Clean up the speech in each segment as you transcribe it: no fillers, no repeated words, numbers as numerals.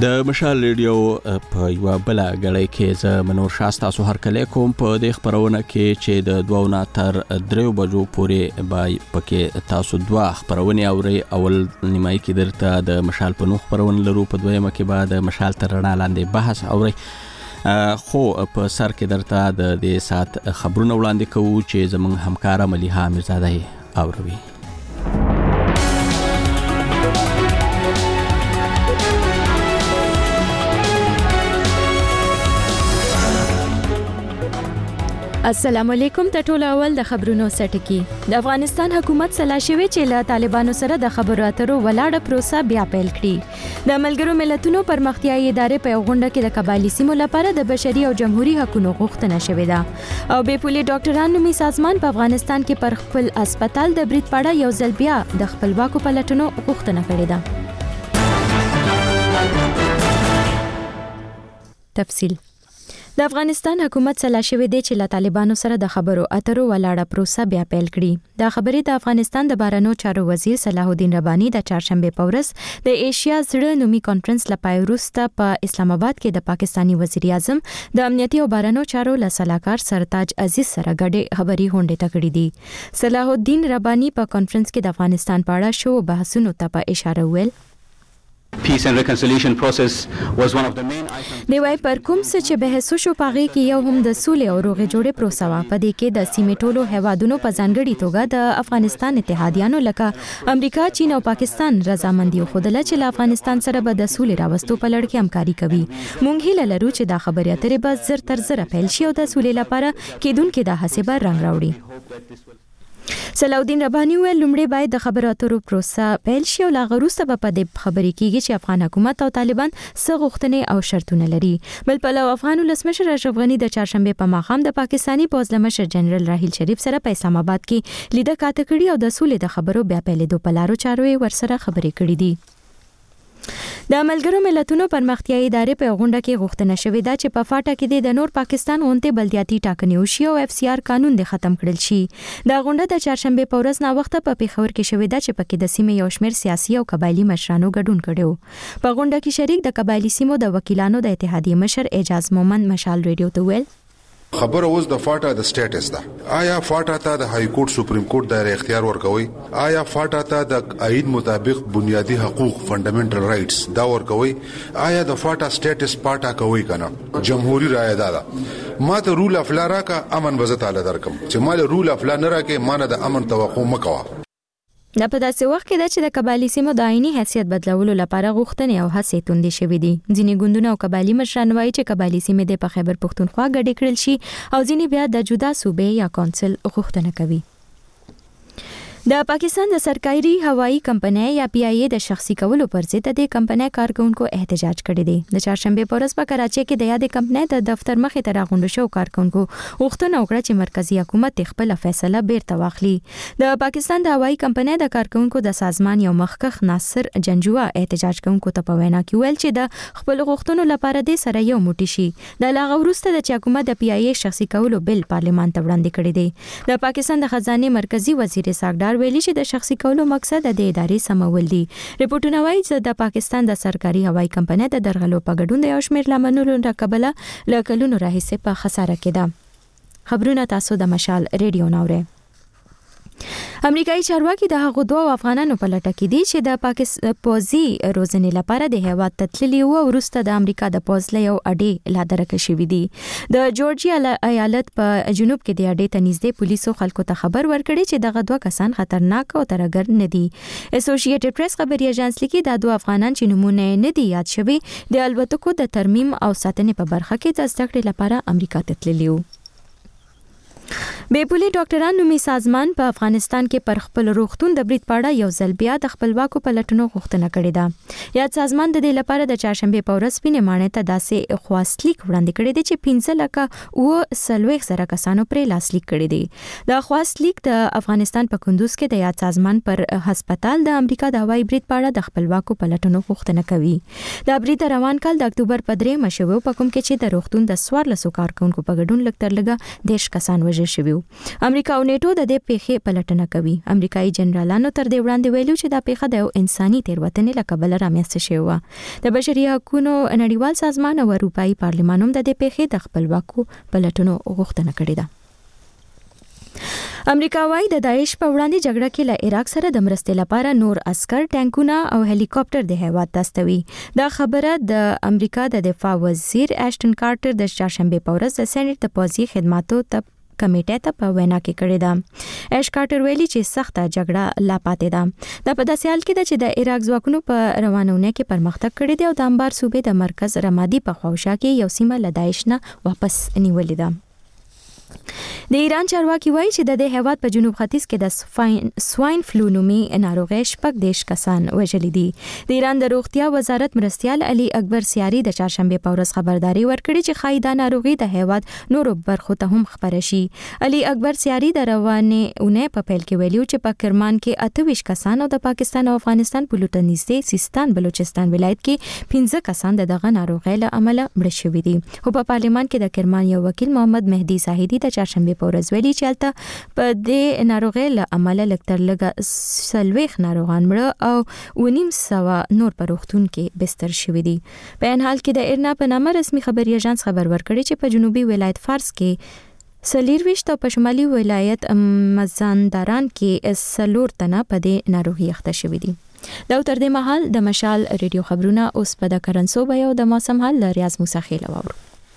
د مشال ریډیو په یو بل غړی کې ز منور شاستا سو هر کله کوم په د خبرونه کې چې د 2 نه تر 3 بجو پورې بای پکې تاسو دوه خبرونه اوري. اول نیمای کې درته د مشال په نو خبرونه لرو، په دویمه کې بعد مشال تر رڼا لاندې بحث اوري. خو په سر کې درته د دې سات خبرونه وړاندې کوو چې زموږ همکار مليحه میرزاده اوروي. السلام علیکم. ته ټول اول د خبرونو سټکی. د افغانستان حکومت سلاشوي چې له طالبانو سره د خبرو اترو ولاړه پروسه بیا پیل کړي. د ملګرو ملتونو پرمختیايي ادارې په غونډه کې د قبایلی سیمو لپاره د بشري او جمهوریت حقوقو غوښتنه شوې ده. او بې پولي ډاکټران نومي سازمان په افغانستان کې پر خپل هسپتال د برید پاړه یو ځل بیا د خپلواکو پلټنو غوښتنه کړې ده. تفصیل. د افغانستان حکومت سلاشوي دی چې له طالبانو سره د خبرو اترو ولاړه پروسه بیا پیل کړي. دا خبرې د افغانستان د بهرنیو چارو وزیر صلاح الدین رباني د چهارشنبه په ورځ د ایشیا زړه نومي کانفرنس لپاره وروسته په اسلام آباد کې د پاکستانی وزیر اعظم د امنیتي او بهرنیو چارو لسلاکار سرتاج عزیز سره ګډه خبري غونډه تکړه دي. صلاح الدین رباني په کانفرنس کې د افغانستان په اړه شو بحثونو ته په اشاره ویل. Peace and reconciliation process was one of the main items. دی وای پر کوم څه چې بحث شو پاغي کې یو هم د سولې او روغې جوړې پروسه وا. په دې کې د سیمې ټولو هیوادونو په ځانګړي توګه د افغانستان اتحادیانو لکه امریکا، چین او پاکستان رضامندي خوده چې له افغانستان سره به د سولې راوستو په لړ کې همکاري کوي. مونږ هیله لرو چې دا خبرې اترې به زر تر زر پیل شي او د سولې لپاره کېدونکې د حسابه رنگ راوړي. صلاح الدین رباني ویل لومړی باید د خبرو اترو پروسه پیل شي او لا غروسته په دې خبرې کېږي چې افغان حکومت او طالبان څه غوښتنې او شرطونه لري. بل پلو افغان ولسمشر اشرف غنی د چهارشنبه په ماښام د پاکستانی پوځ مشر جنرال راحیل شریف سره په اسلام آباد کې لیده کاته کړي او د سولې د خبرو بیا پیلېدو په لارو چارو ورسره خبرې کړې دي. د ملګرو ملتونو پرمختیايي ادارې په غونډه کې غوښتنه شوې ده چې په فاټا کې د نور پاکستان غونډې بلدیاتي ټاکنې وشي او FCR قانون د ختم کړل شي. دا غونډه د چهارشنبه په ورځ نا وخته په پیښور کې شوې ده چې پکې د سیمې یو شمېر سیاسي او قبایلی مشرانو ګډون کړو. په غونډه کې شریک د قبایلی سیمو د وکیلانو د اتحادیې مشر اعجاز مومند مشال ریډیو ته ویل. خبر اوس د فاټا د سټیټس ده. آیا فاټا ته د های کورټ سپریم کورټ دایره اختیار ورکوي؟ آیا فاټا ته د عید مطابق بنیادی حقوق فندامنټل رائټس دا ورکوي؟ آیا د فاټا سټیټس پاټا کوي کنه؟ جمهوریت رائے ده ما ته رول اف لا راکا امن بزت تعالی درکم چې مال رول اف لا نه راکې مانه د امن توقع مکوا. دا په داسې وخت کې چې د قبایلی سیمو د آئینی حیثیت بدلولو لپاره غوښتنې او هڅې توندې شوې دي. ځینې ګوندونه او قبایلی مشران وایي چې قبایلی سیمې د په خیبر پښتونخوا ګډې کړل شي او ځینې بیا د جدا صوبې یا کونسل غوښتنه کوي. د پاکستان د سرکاري هوایی کمپنۍ یا PIA د شخصي کولو پر ضد د کمپنۍ کارکونکو احتجاج کړی دی. د چهارشنبه په ورځ په کراچۍ کې د یادې کمپنۍ د دفتر مخې ته راغونډ شو کارکونکو غوښتنه وکړه چې مرکزی حکومت خپل فیصله بیرته واخلي. د پاکستان د هوایی کمپنۍ د کارکونکو د سازمان یو مخکښ ناصر جنجوا احتجاج کوونکو ته په وینا کې ویل چې د خپل غوښتنو لپاره د سره یو موټی شي. د لاغه وروسته د حکومت د PIA شخصي کولو بل پارلمان ته وړاندې کړی دی. د پاکستان د خزانه مرکزی وزیر اسحاق ډار ویلي چې د شخصي کولو مقصد د ادارې سمول دي. ریپورتونه وایي چې د پاکستان د سرکاري هوایی کمپنۍ د درغلو په ګډون د یو شمېر لاملونو راکبله له کلونو راهیسې په خساره کې ده. خبرونه تاسو د مشال ریډیو ناوړئ. امریکایي چارواکي د هغو دوه افغانانو په لټه کې دي چې د پاکستان پوځي روزنې لپاره د هیواد تتللي وو او وروسته د امریکا د پوځ له یو اډې لادرکه شوې دي. د جورجیا ایالت په جنوب کې د اډې ته نږدې پولیسو خلکو ته خبر ورکړي چې دغه دوه کسان خطرناک او ترګر نه دي. اسوسییټډ پریس خبري اژانس لیکي دا دوه افغانان چې نمونه نه دي یاد شوي د الوتکو د ترمیم او ساتنې په برخه کې د زده کړې لپاره امریکا تتللي وو. بې پولي ډاکټران نومي سازمان په افغانستان کې پر خپل روغتون د برید پاړه یو ځل بیا د خپلواکو پلټنو غوښتنه کړې ده. یاد سازمان د دې لپاره د چهارشنبه په ورځ سپینې ماڼۍ ته داسې خواستلیک وړاندې کړی دی چې 15,000 کسانو پرې لاسلیک کړی دی. دا خواستلیک د افغانستان په کندوز کې د یاد سازمان پر هسپتال د امریکا د هوایي برید پاړه د خپلواکو پلټنو غوښتنه کوي. دا برید روان کال د اکتوبر په 3 مشوي په کوم کې چې د روغتون د 14 کارکونکو په ګډون لږ تر لږه 10 کسان وژل متوجه شوی. امریکا او نیټو د دې پیښې پلټنه کوي. امریکایي جنرالانو تر دې وړاندې ویلو چې دا پیښه د انساني تېروتنې له کبله رامنځته شوې وه. د بشري حقوقو نړیوال سازمان او اروپایي پارلمان هم د دې پیښې د خپلواکو پلټنو غوښتنه کړې ده. امریکا وايي د داعش په وړاندې جګړه کې له عراق سره د مرستې لپاره نور عسكر، ټانکونه او هلیکاپټر د هیواد ته استوي. دا خبره د امریکا د دفاع وزیر اشټن کارټر د چهارشنبه په ورځ د سېنات د پوځي خدماتو کمیټې ته په وینا کې کړې ده. اش کارټر ویلي چې سخته جګړه لا پاتې ده. دا په داسې حال کې ده چې د عراق ځواکونو په روانونه کې پرمختګ کړی دی او د انبار صوبې د مرکز رمادي په خواوشا کې یو سیمه له داعش نه واپس نیولې ده. د ایران چارواکي وایي چې د دې هیواد په جنوب ختیځ کې د سواین فلو نومي ناروغي 14 کسان وژلي دي. د ایران د روغتیا وزارت مرستیال علي اکبر سیاري د چهارشنبه په ورځ خبرداري ورکړي چې خایدا ناروغي د هیواد نورو برخو ته هم خبره شي. علي اکبر سیاري د روانې اونۍ په پیل کې ویلي چې په کرمان کې 28 کسان او د پاکستان او افغانستان په لوټ نږدې سیستان بلوچستان ولایت کې 15 کسان دغه ناروغي له امله مړه شوي دي. خو په پارلمان کې د کرمان یو وکیل محمد مهدي زاهدي د چهارشنبه په ورځ ویلي چې البته په دې ناروغي له امله لکتر لګه 40 ناروغان مړه او 900 نور په روغتون کې بستر شوي دي. په ان حال کې د ایرنا په نامه رسمي خبري اژانس خبر ورکړي چې په جنوبي ولایت فارس کې 24 او په شمالي ولایت مزانداران کې 4 تنه په دې ناروغي اخته شوي دي. دا تر دې مهال د مشال ریډیو خبرونه اوس په د کرنسو بیو د موسم حال ریاض موسی خیل واورو.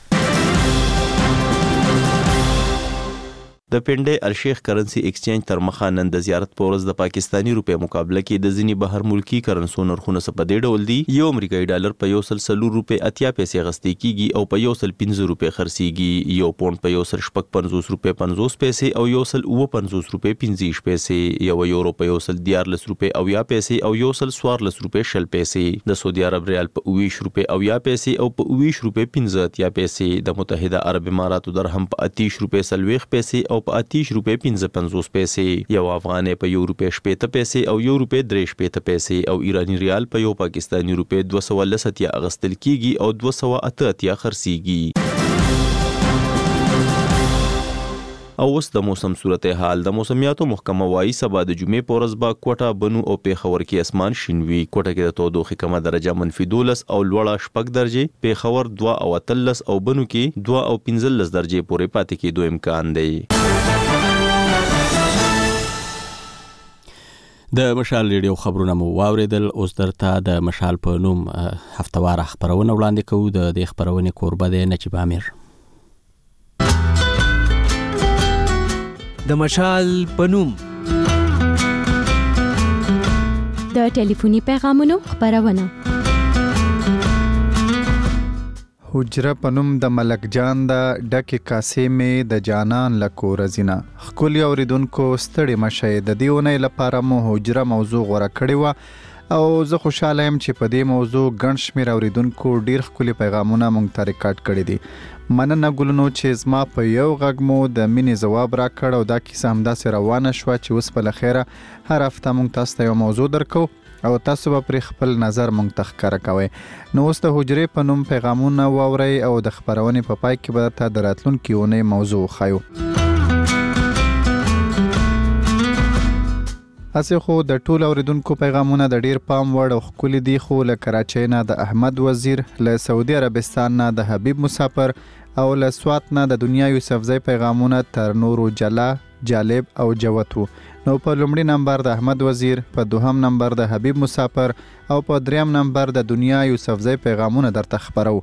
د پنډې الشیخ کرنسی ایکسچینج تر مخه نن د زیارت په ورځ د پاکستانی روپې مقابله کې د ځینی بهر ملکی کرنسو نرخونه په دې ډول دي. یو امریکایي ډالر په 140 روپې 80 پیسې غستې کیږي او په 115 روپې خرڅيږي. یو پوند په 150 روپې 50 پیسې او 150 روپې 15 پیسې. یو یورو په 114 روپې 80 پیسې او 114 روپې 60 پیسې. د سعودي عرب ریال په 20 روپې 80 پیسې او په 20 روپې 15 پیسې. د متحده عرب اماراتو درهم په 30 روپې 40 پیسې او په 30 روپې 55 پیسې. یو افغاني په 1 روپې 70 پیسې او 1 روپې 3 پیسې او ایرانی ریال په یو پاکستانی روپې 210 اغستل کیږي او 288 خرڅيږي. او اوس د موسم صورتحال. د موسمیاتو محکمه وايي سبا د جمعې په ورځ به کوټه، بنو او پیښور کې اسمان شین وي. کوټه کې د تودوخې کمه درجه -12 او لوړه 6 درجه، پیښور 2 او 13 او بنو کې 2 او 15 درجه پورې پاتې کېدو امکان دی. د مشال ریډیو خبرونه مو واوریدل. اوس درته د مشال په نوم هفتوار خبرونه وړاندې کوو. د دې خبرونې کوربه دی نجیب امیر. د مشال په نوم د ټلیفوني پیغامونو خبرونه. حجره پنوم د ملک جان د ډکه کاسې می د جانان لکو رزینا. خپل اوریدونکو ستړي مشه د دیونه لپاره مو حجره موضوع غوړه کړی و او زه خوشاله یم چې په دې موضوع ګڼ شمېر اوریدونکو ډیر خپل پیغامونه مونږ ته ریکارډ کړي دي. مننه ګلونو چې زما په یو غږ مو د مینې ځواب راکړ او دا کیسه همداسې روانه شوه چې اوس په لخیره هر هفته مونږ تاسو ته یو موضوع درکو او تاسو به پر خپل نظر مونږ ته ښکاره کوئ. نو اوس د حجرې په نوم پیغامونه واورئ او د خبرونې په پای کې به درته د راتلونکي اونۍ موضوع وښایو. هسې خو د ټول اوریدونکو پیغامونه د ډیر پام وړ او ښکلي دي. خو له کراچۍ نه د احمد وزیر، له سعودي عربستان نه د حبیب مسافر او له سوات نه د دنیا یوسفزۍ پیغامونه تر نورو جلا، جالب او جوت وو. نو په لومړي نمبر د احمد وزیر، په دوهم نمبر د حبیب مسافر او په دریم نمبر د دنیا یوسفزۍ پیغامونه درته خبرو.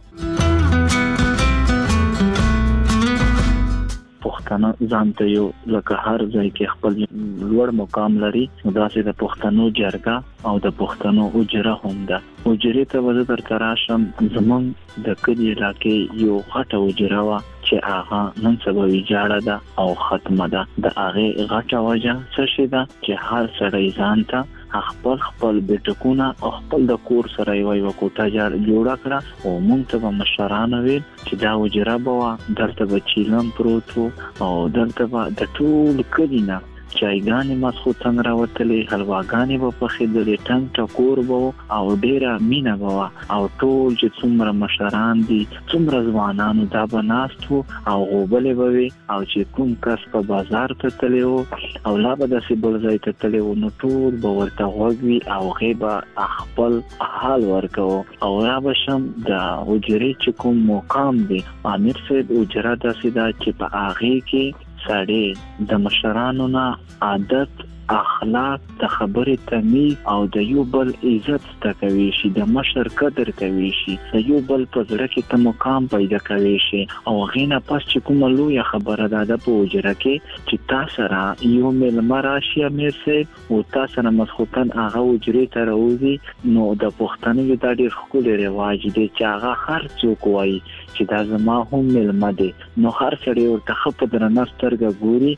پښتانه ځان ته یو لکه هر ځای کې خپل لوړ مقام لري، داسې د پښتنو جرګه او د پښتنو اجره هم ده. اجرې ته به زه درته راشم. زمونږ د کلي علاقې یو غټه اجره وه چې هغه نن سبا ویجاړه ده او ختمه ده. د هغې غټه وجه څه شی ده چې هر سړی ځان ته خپل بیټکونه او خپل د کور سره یو کوټه جوړه کړه او مونږ ته به مشرانو ویل چې دا اجره به وه، دلته به چیلم پروت و او دلته به د ټول کلي نه چایګانې ماسخوتن راوتلې، حلواګانې به پخېدلې، ټنګ ټکور به او ډېره مینه به وه او ټول چې څومره مشران دي څومره ځوانانو دا به ناست وو او غوبلې به وي او چې کوم کس په بازار ته تللی و او لا به داسې بل ځای ته تللی و نو ټول به ورته غوږ وي او هغې به خپل حال ورکوو. او را به شم د حجرې چې کوم مقام دی امیر صاحب حجره داسې ده چې په هغې کې سړی د مشرانو نه عادت اخلاق د خبرې تمیز او د یو بل عزت زده کوي شي، د مشر قدر کوي شي، د یو بل په زړه کې ته مقام پیدا کوي شي. او هغې نه پس چې کومه لویه خبره ده په حجره کې چې تا سره یو میلمه راشي امیر صاحب او تا سره ماسخوتن هغه حجرې ته راوځي، نو د پښتنو دا ډېر ښکلی رواج دی چې هغه هر څوک وایي چې دا زما هم میلمه دی، نو هر سړی ورته ښه په درنه سترګه ګوري.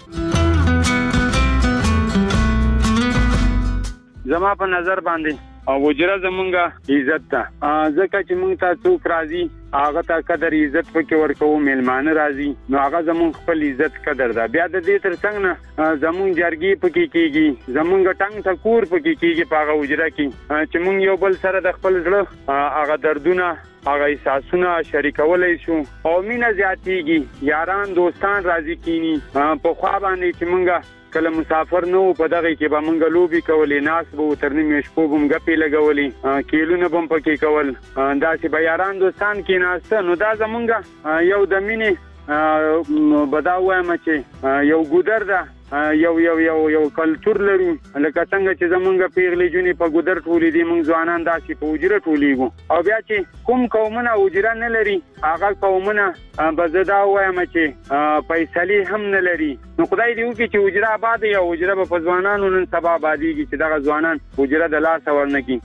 زما په نظر باندې او حجره زمونږه عزت ده، ځکه چې مونږ ته څوک راځي هغه ته قدر عزت پکې ورکوو، میلمانه راځي نو هغه زمونږ خپل عزت قدر ده. بیا د دې تر څنګ نه زمونږ جرګې پکې کېږي، زمونږ ټنګ ټکور پکې کېږي په هغه حجره کې چې مونږ یو بل سره د خپل زړه هغه دردونه هغه احساسونه شریکولی شو او مینه زیاتېږي، یاران دوستان راځي کینی. په خوا باندې چې مونږه کله مسافر نو په دغه کې به مونږ لوبي کولې، ناس به تر نیمې شپو به مونږ ګپې لګولې، کیلونه به پکې کول، داسې به یاران دوستان کې ناسته. نو دا زمونږ یو د مینې بدا وایم چې یو ګودر ده، یو کلچر لرو، لکه څنګه چې زمونږ پیغلې جونې په ګودر ټولې دي، مونږ ځوانان داسې په حجره ټولېږو. او بیا چې کوم قومونه حجره نه لري هغه قومونه به زه دا وایم چې فیصلې هم نه لري. نو خدای دې وکړي چې حجره آباد یا حجره به په ځوانانو نن سبا آبادېږي چې دغه ځوانان حجره د لاسه ورنکړي.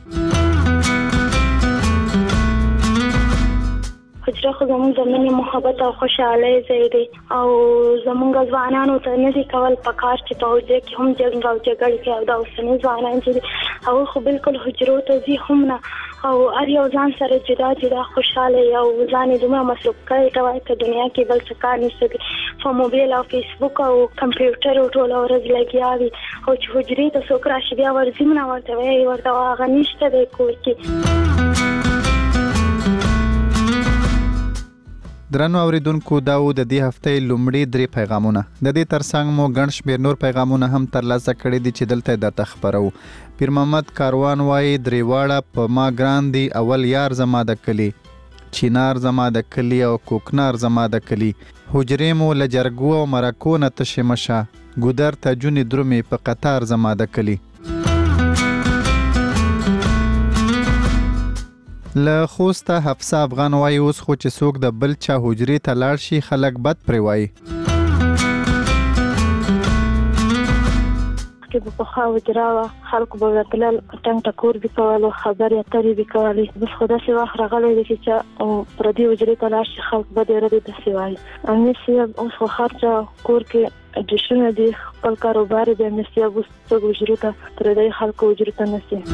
حجره خو زموږ د مینې محبت او خوشحالۍ ځای دی او زموږ ځوانانو ته نه دي کول پکار چې په حجره کې هم جنګ او جګړې کوي او دا اوسني ځوانان چې دي هغوی خو بالکل حجرو ته ځي هم نه او هر یو ځان سره جدا جدا خوشحاله او ځان یې دومره مصروف کړی ته وایي که دنیا کې بل څه کار نشته دي په موبایل او فیسبوک او کمپیوټر ټوله ورځ لګیا وي او چې حجرې ته څوک راشي بیا ورځي مه نه ورته وایي ورته هغه نشته دی کور کې. درنو اوریدونکو دا و د دې هفتې لومړی 3 پیغامونه. د دې ترڅنګ مو ګڼ شمېر نور پیغامونه هم ترلاسه کړي دي چې دلته درته خبرو. پیر محمد کاروان وایي درېواړه په ما ګران دي، اول یار زما د کلی، چینار زما د کلی او کوکنار زما د کلی، حجرې مو له جرګو او مرکو نه تشې مشه، ګودر ته جونې درومې په قطار زما د کلی. له خوسته حفصه افغان وایي اوس خو چې څوک د بل چا حجرې ته لاړ شي خلک بد پرې وایي. کې به پخوا حجره وه، خلکو به ورتلل ټنګ ټکور به کول او خبرې اترې به کولې. بس خو داسې وخت راغلی دی چې پردي حجرې ته لاړ شي خلک بدې ردې داسې وایي. امیر صاحب اوس خو هر چا کور کې ډیشونه دي، خپل کاروبار دی. امیر صاحب اوس څوک حجرو ته پردي خلکو حجرو ته نه ځي.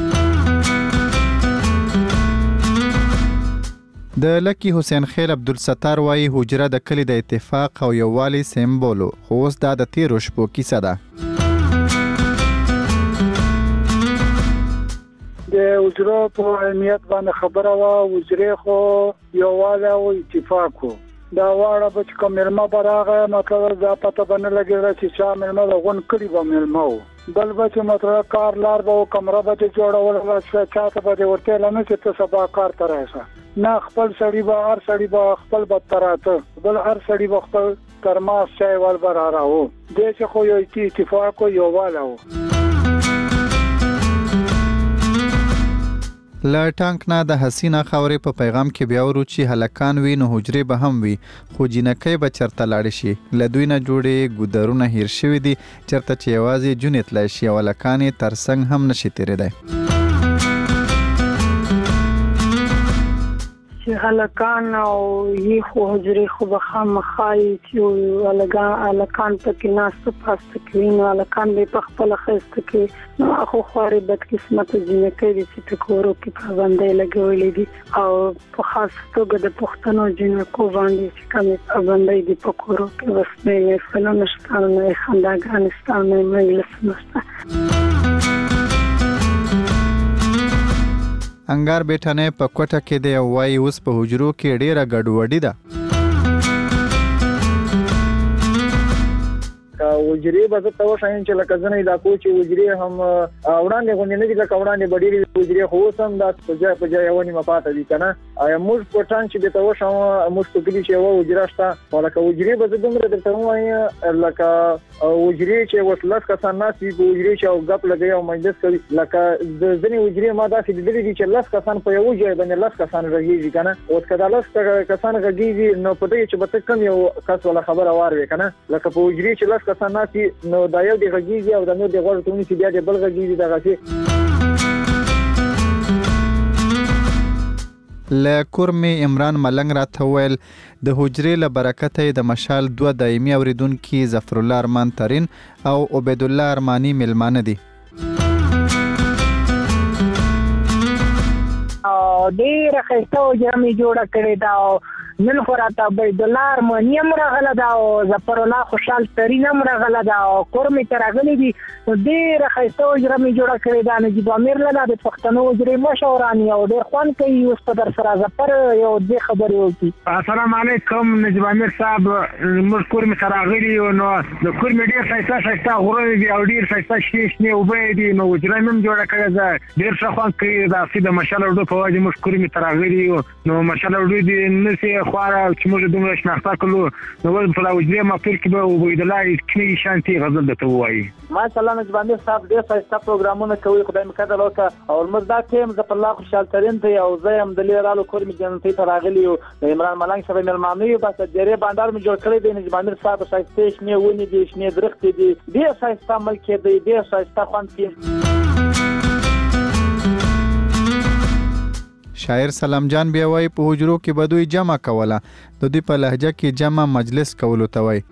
د لکی حسین خیل عبدالستار وایي حجره د کلی د اتفاق او یووالي سمبولو، خو اوس دا د تیرو شپو کیسه ده. د حجرو په اهمیت باندې خبره وه. حجرې خو یووالی او اتفاق و، دا واړه به چې کوم مېلمه به راغی مطلب دا پته به نه لګېده چې چا مېلمه د غونډ کلي به مېلمه و، بل به چې مطلب کار لار به و، کمره به چې جوړوله چا ته به دې ورتېله نه چې ته سبا کار ته راشه، نه خپل سړي به هر سړي به خپل بدته راته، بل هر سړي به خپل ترماس چای ول به را راوه. دې چې خو یو اتفاق و یووالی و. له ټانک نه د حسینه خاورې په پیغام کې بیا ورو چې هلکان وي نو حجرې به هم وي، خو جینکۍ به چرته لاړې شي، له دوی نه جوړې ګودرونه هیر شوي دي چرته چې یوازې جونې تللی شي او هلکان یې تر څنګ هم نشي تېرېدی. چې هلکان او یې خو حجرې خو به خامخای چې هلکان پکې ناسته پاسته کوي نو هلکان به په خپله ښایسته کوي نو خو خوارې بدقسمته جینکۍ دي چې په کورو کې پابندۍ لګولې دي او په خاص توګه د پښتنو جینکو باندې چې کومې پابندۍ دي په کورو کې بس نه یې فلمونه شته نه یې خنداګانې شته نه یې مجلسونه شته. انګار بیٹانه په کوټه کې دی او وایي اوس په حجرو کې ډیره ګډوډي ده. وجري به ته وښایم چې لکه ځنې دا کو چې وجري هم وړاندې غونډې نه دي لکه وړاندې ډېرې وجري خو اوس هم دا په ځای یو نیمه پاته دي که نه. موږ په ټانک چې درته وښیم موږ په کلي چې یوه وجره شته خو لکه وجري به زه دومره درته ووایم لکه وجري چې اوس 10 کسان ناست وي په وجري چې او ګپ لګوي او مجلس کوي لکه د ځینې وجري ما داسې لیدلي دي چې 10 کسان په یوه ځای باندې 10 کسان غږېږي که نه. اوس که دا 10 کسان غږېږي نو په دې چې به ته کوم یو کس ولا خبره وار وي که نه. لکه په وجري چې 10 کسان ناست وي نو دا یو دی غږېږي او دا نور دی غوږ ته ونیسي بیا دی بل غږېږي دغسې. له کورمې عمران ملنګ راته وویل د حجرې له برکته یې د مشال 2 دایمي اوریدونکي ظفرالله ارمان ترین او عبیدالله ارماني میلمانه دي. ډېره ښایسته حجره مې جوړه کړې ده او نن خو راته عبیدالله ارماني هم راغله ده او ظفرالله خوشحال ترین هم راغله ده او کور مې ته راغلي دي. ډېره ښایسته حجره مې جوړه کړې ده. نجیب امیر له د پښتنو حجرې مشوراني او ډېر خوند کوي. اوس په در سره ظفر یو دې خبرې وکړي. السلام علیکم نجیب امیر صاحب. موږ کور مې ته راغلي یو نو د کور مې ډېر ښایسته غرونه دي او ډېر ښایسته شنې اوبه دي نو حجره مې هم جوړه کړې ده. ډېر ښه خوند کوي. داسې د مشال اردو په وجه موږ کور مې ته راغلي یو نو مشال اردو دې نسې خواره چې موږ دومره شناخته کړو نو ول په حجرې مفیر کې به عبیدالله کلي شانتي غزل درته ووایي. ماشاءالله نجیب امیر صاحب ډېر ښایسته پروګرامونه کوي. خدای مې قدر وکړه او لمونځ دا ټیم ظفرالله خوشحال ترین ته او زه هم د لیرالو کور مې جنتۍ ته راغلي یو د عمران ملنګ صاحب میلمانه یو بس ډېرې بانډار مې جوړ کړی دی. نجیب امیر صاحب ښایستې شنې ونې دي شنې درختې دي ډېر ښایسته ملک دی ډېر ښایسته خوند کوي. شاعر سلام جان بیا وایي په حجرو کې به دوی جمع کوله د دوی په لهجه کې جمع مجلس کولو ته وایي.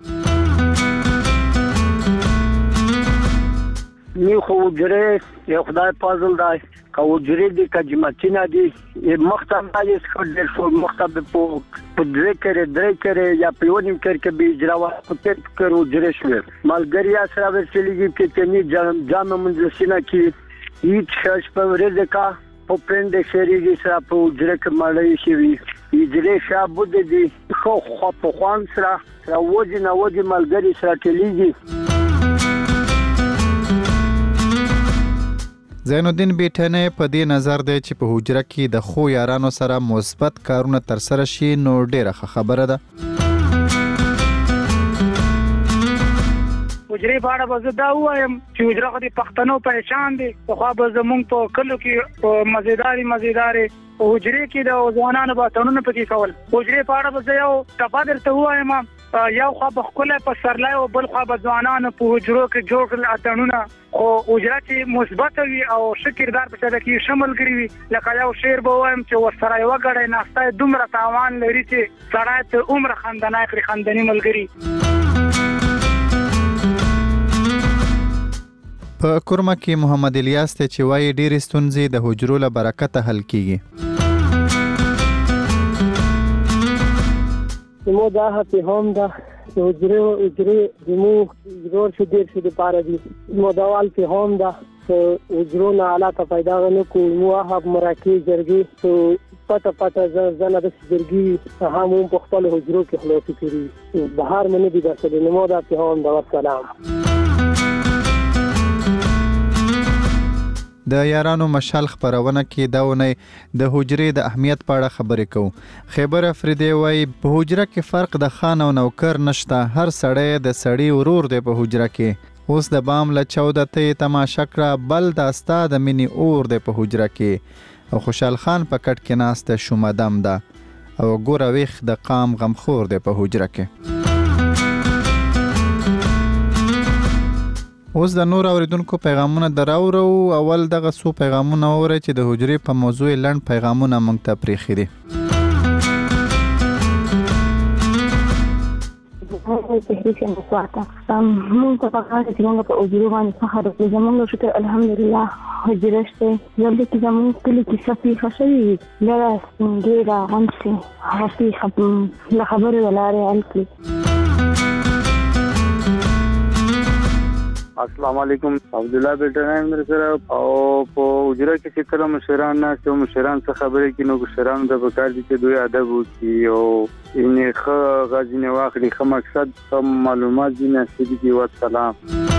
نی خو حجرې یو خدای فضل دی که حجرې دي که جماعتونه دي مختم مجلس کړل شو مختم په درې کرې یا په یو نیم کرې کې به اجرا و په پټ کړو حجرې شوې ملګری سره ورسېږي چې کني جامع مجلسونه کې هیڅ شش په ورځ کا په پرند شریږي سره په حجره کې مړی شي حجرې شابود دي خو په خوان سره وځي نه وځي ملګری سره ټلیږي. زین الدین بیٹنه په دې نظر دی چې په حجره کې د خو یارانو سره مثبت کارونه ترسره شي نو ډیره ښه خبره ده. حجرې په اړه به زه دا ووایم چې حجره خو د پښتنو پهچان دی. پخوا به زمونږ په کلو کې مزیدارې په حجرې کې د ځوانانو به اتڼونه پکې کول. حجرې په اړه به زه یو ټپه درته ووایم یو خوا به ښکلی په سرلی او بل خوا به ځوانانو په حجرو کې جوړ کړل اتڼونه خو حجره چې مثبته وي او ښه کردار په چاته کې ښه ملګري وي لکه یو شعر به ووایم چې ورسره یوه ګړی ناسته یې دومره تاوان لري چې سړی تر عمره خندنی کړي خندني ملګري. په کورمه کې محمد الیاس ته چې وایي ډېرې ستونزې د حجرو له برکته حل کیږي. زموږ دا هڅې هم ده چې حجرې زموږ ضرور شو ډېر شو دپاره دي. زموږ دا وال کې هم ده چې حجرو نه اعلی ته پیدا نه کړو. زموږ هغه مراکې جرګې پته زه نه داسې جرګې هم په خپلو حجرو کې خلاصې کړي بهر مې نه دي درسلي. زموږ داسې هم ده. والسلام. د یارانو مشال خبرونه کې دا ونی د حجرې د اهمیت په اړه خبرې کوو. خیبر افریدی وایي په حجره کې فرق د خان او نوکر نشته. هر سړی د سړي ورور دی په حجره کې. اوس د بام له 14 ته تماشا کړه بل د ستا د مینې اور دی په حجره کې او خوشحال خان په کټ کې ناسته شومدم ده او ګوره ویښ د قام غمخور دی په حجره کې. اوس د نور اوریدونکو پیغامونه دراورو. اول دغه څو پیغامونه اورئ چې د حجرې په موضوع لنډ پیغامونه موږ ته پرېښي دي. خپل تحریک نسواته موږ ته پکاره چې موږ په اوجرو باندې فخر وکړو. زموږ شکر الحمدلله حجره شته زموږ کې زموږ کلی کې صفي خشوي لاره څنګه غونسي هغه له خبرو ولاره الکلی. السلام علیکم عبد الله بیٹان مر سره او په اجره کې چې کله مشران نه چې مشران څخه خبرې کې نو مشران د بکار دي چې دوی ادب وکړي او ان خو غزنه واخلي خو مقصد سم معلومات دي نه سيدي و سلام.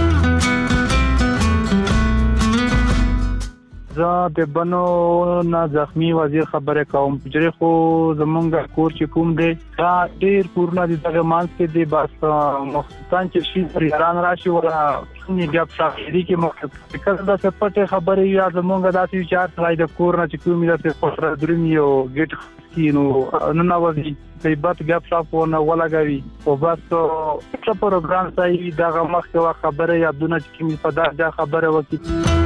زه د بنو نه زخمی وزیر خبره کوم. جری خو زمونږ کور چې کوم دی دا ډیر پورنا دي دغه مانس کې دی بس مختصان چې شي پرهران راشي ولا څنګه بیا په دې کې مختص کله دا سپټه خبره یا زمونږ داسې وچار تلای د کور نه چې کوم دا څه پټره درمي او ګټ کینو نن نوځي غیبت ګپ شاپ ونه ولګوي او بس څه پروګرام صحیح دغه مخه خبره یا دونه چې کوم په دا خبره وکړي.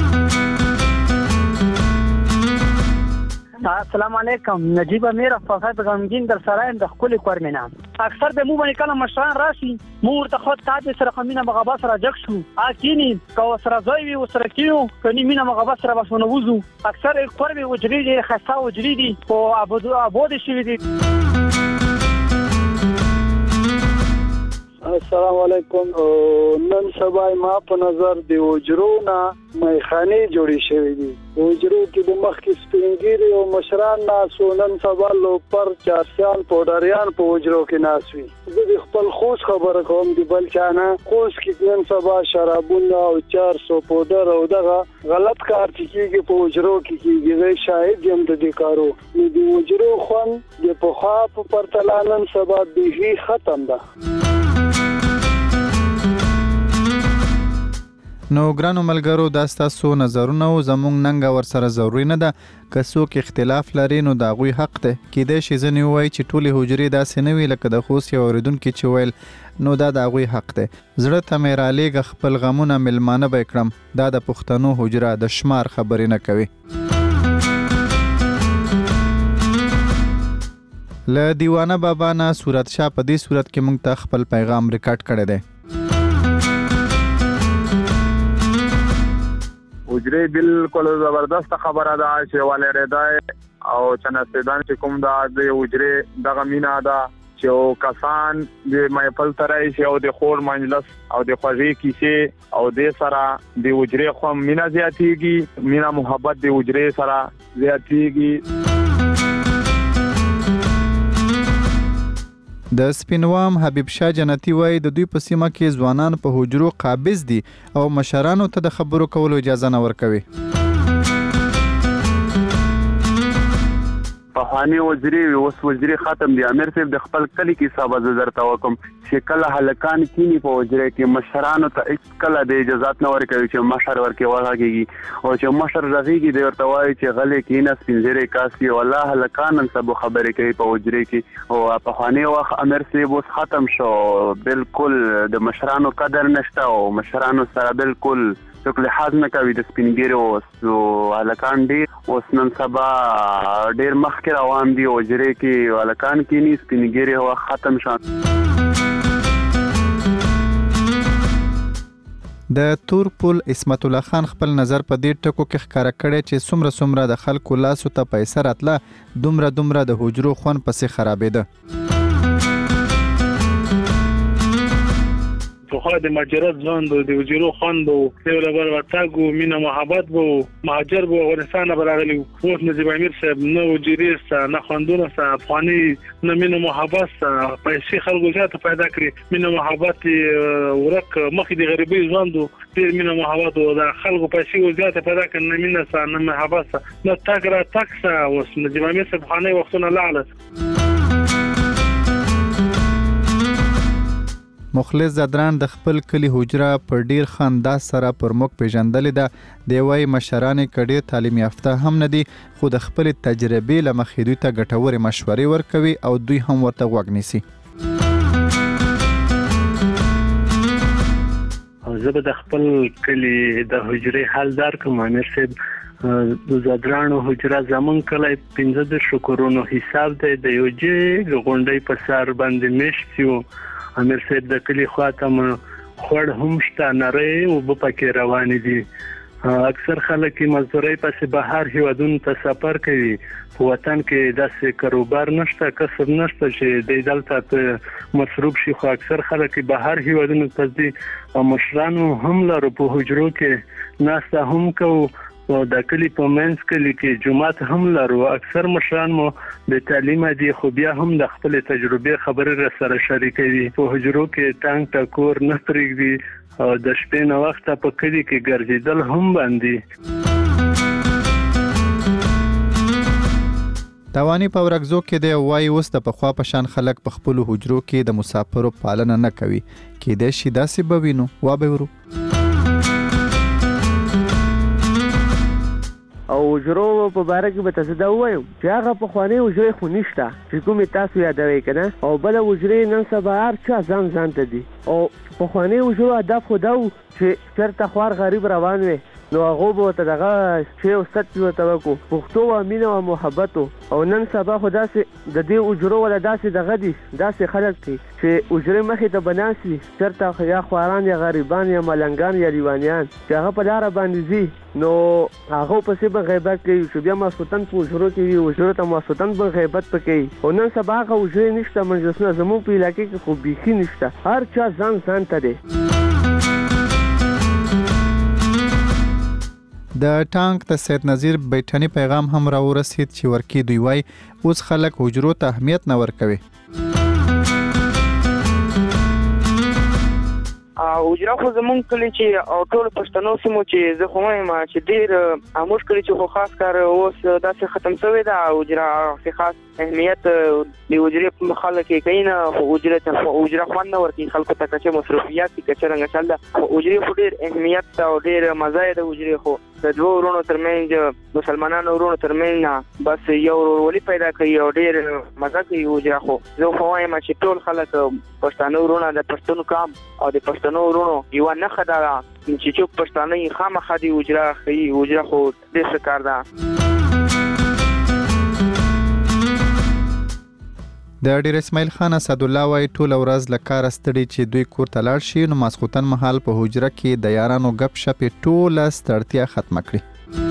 السلام علیکم نجیب امیر فقط غمگین در سرایم د خپل کورمنه اکثر به مو باندې کله مشران راشي مو ورته خود تاسو سره قومینه مغابا سره جګ شو اکینی کو سره زوی و سره کیو کني مینه مغابا سره بسونه وزو اکثر قربي وجري دي خاصه وجري دي او ابود شي دي. السلام علیکم. نن سبا ما په نظر دی وجرونا میخانه جوړی شوی دي. وجرو کې د مخ کې سپینګيري او مشران ناسو نن سبا لو پر چارسیان پودریان په وجرو کې ناسوي. زه خپل خوش خبره کوم دی بل چانه خوش کې نن سبا شرابونه او 400 پودر او دغه غلط کار کیږي په وجرو کې کیږي. شاهد یم د دې کارو د وجرو خون د په خوا په پرتلانن سبا به ختم ده. نو ګرانو ملګرو دا ستاسو نظرونه او زموږ ننګ ور سره ضروري نه ده که څوک اختلاف لري نو دا غوي حق ده کېدای شي ځنی وای چې ټولي حجرې داسې نه وي لکه د خوست یو اوریدونکو چې ویل نو دا غوي حق ده. زړه ته مې را لېږه خپل غمونه ملمانه به کړم دا د پښتنو حجره د شمار خبرې نه کوي. له دیوانه بابا نه صورت شاه په دې صورت کې مونږ ته خپل پیغام ریکارډ کړی دی. وجری بالکل زبردست خبره ده چې والردای او چنستدان چې کوم دا د وجری دغه مینا ده چې کسان د محفل ترای شي او د خور مجلس او د خوږی کیسه او د سره د وجری خو مینا زیاتیږي مینا محبت د وجری سره زیاتیږي. د سپینوام حبیب شاه جنتی وای د دوی په سیمه کې ځوانان په حجرو قابض دي او مشرانو ته د خبرو کولو اجازه نه ورکوي. پخوانی وزیری اوس وزیری ختم دی. امیر صاحب د خپل کلی کې صاحب درته وکم چې کله هلکان کینی په وزیری کې مشرانو ته کله د اجازه نه ورکوي چې مشر ورکه ورغږي او چې مشر رغیږي د ورته وای چې غلې کې نه سپینځری کاسي والله هلکان سب خبرې کوي په وزیری کې او پخوانی وخت امیر صاحب اوس ختم شو. بالکل د مشرانو قدر نشته او مشرانو سره بالکل څوک لحاظ نه کوي د سپینګیرو او هلکان دي. اوس نن سبا ډیر مخکې روان دي او جری کې هلکان کې نه سپینګیري هوا ختم شون. د تورپول اسمت الله خان خپل نظر په دې ټکو کې ښکارا کړی چې څومره د خلکو لاسو ته پیسې راتله دومره د حجرو خون پسې خرابېده. خو د مجرد ځوند د وزیرو خوند او د لبر وټاګو مینا محبت بو مهاجر بو افغانستان براغلی اوس نجیب امیر صاحب نو وزیریست نه خوندونه سره افغاني نه مینا محبت پیسې خلکو زیاته پیدا کړی مینا محبت ورک مخې د غریبي ځوند ډیر مینا محبت او د خلکو پیسې زیاته پیدا کړي نه مینا سره نه محبت نه تاګرا تاکسا اوس نجیب امیر صاحب خانه وختونه لاله. مخلص زدران د خپل کلی حجره پر ډیر خندا سره پر موږ پیژندلې ده. دی وای مشران کډیر تعلیم یافته هم نه دي خو د خپل تجربې له مخې دوی ته ګټورې مشورې ورکوي او دوی هم ورته غوږ نیسي. زه به د خپل کلی د حجرې حالدار کوم امیر صاحب د زدرانو حجره زمون کله 15 شکرونو حساب دی د یو جې غونډې په سر باندې مشتیو امیر صاحب د کلی خواته خړ هم شته نری او په پکې روان دي. اکثر خلک مزدوري پسې بهر هیوادونو ته سفر کوي. په وطن کې داسې کاروبار نشته، کسب نشته چې د دلته په مصروف شي. خو اکثر خلک بهر هیوادونو ته ځي او مشرانو هم لرو په حجرو کې ناسته هم کوو. د کلی په منځ کې جماعت هم لرو. اکثر مشران مو د تعلیم دي خو بیا هم د خپل تجربه خبرې را سره شریکوي. په حجرو کې ټانک ټکور نه پرېږدي او د شپې نه وخت په کلی کې ګرځیدل هم باندې. توانی په ورکزو کې د وای اوس د پخوا په شان خلک په خپل حجرو کې د مسافرو پالنه نه کوي. کې د شي داسې بوینو وا به ورو او حجرو په باره کې به تاسو دا وایو چې هغه په خواني حجرې خو نشته چې کومې تاسو یادوي کنه. او بل حجرې نن سبا هر چا ځان ته دي. او په خواني حجرو هدف خو دا و چې چېرته خوار غریب روان وي نو هغه به ته دغه چې او ست ورته وکړو پښتو او مینه او محبت. او نن سبا خو داسې د دې حجرو ولا داسې دغه دي داسې خلک دي چې حجرې مخې ته بناسي چېرته یا خواران یا غریبان یا ملنګان یا دیوانیان چې هغه په لاره باندې ځي نو هغه پسې به غیبت کوي چې بیا ماسوتن په حجرو کې وي حجرو ته ماسوتن به غیبت پکوي. او نن سبا هغه حجرې نشته مجلسونه زموږ په علاقې کې خو بیخي نشته. هر چا ځان ته دی. د ټانک د سید نظیر بیٹنی پیغام هم را ورسید چې ورکی دوی وای اوس خلک حجرو ته اهمیت نه ورکوي. حجره خو زمونږ کلی چې او ټول پښتنو سیمو چې زه خو وایم چې ډېر اموش کلی چې خو خاص کار اوس داسې ختم شوی ده. حجره خاص اهمیت د حجرې په خلک کې کوي نه. حجره خوند نه ورکوي خلکو ته که چې مصروفیات دي که چې رنګه چل ده. حجرې خو ډېر اهمیت او ډېر مزه یې د حجرې خو د دوه ورونو ترمنځ مسلمانانو ورونو ترمنځ بس یو ورورولي پیدا کوي او ډېر مزه کوي حجره. خو زه خو وایم چې ټول خلک پښتانه ورونه د پښتون قام او د پښتنو ورونو یوه نښه ده چې څوک پښتانه یې خامخا د حجره ښیي. حجره خو ډېر ښه کار ده. د ډیر اسماعیل خان اسدالله وای ټول ورځ لکار ستړي چې دوی کور ته لاړ شي نو ماسخوتن مهال په حجره کې د یارانو غپ شپ ټوله ستړتیا ختم کړي.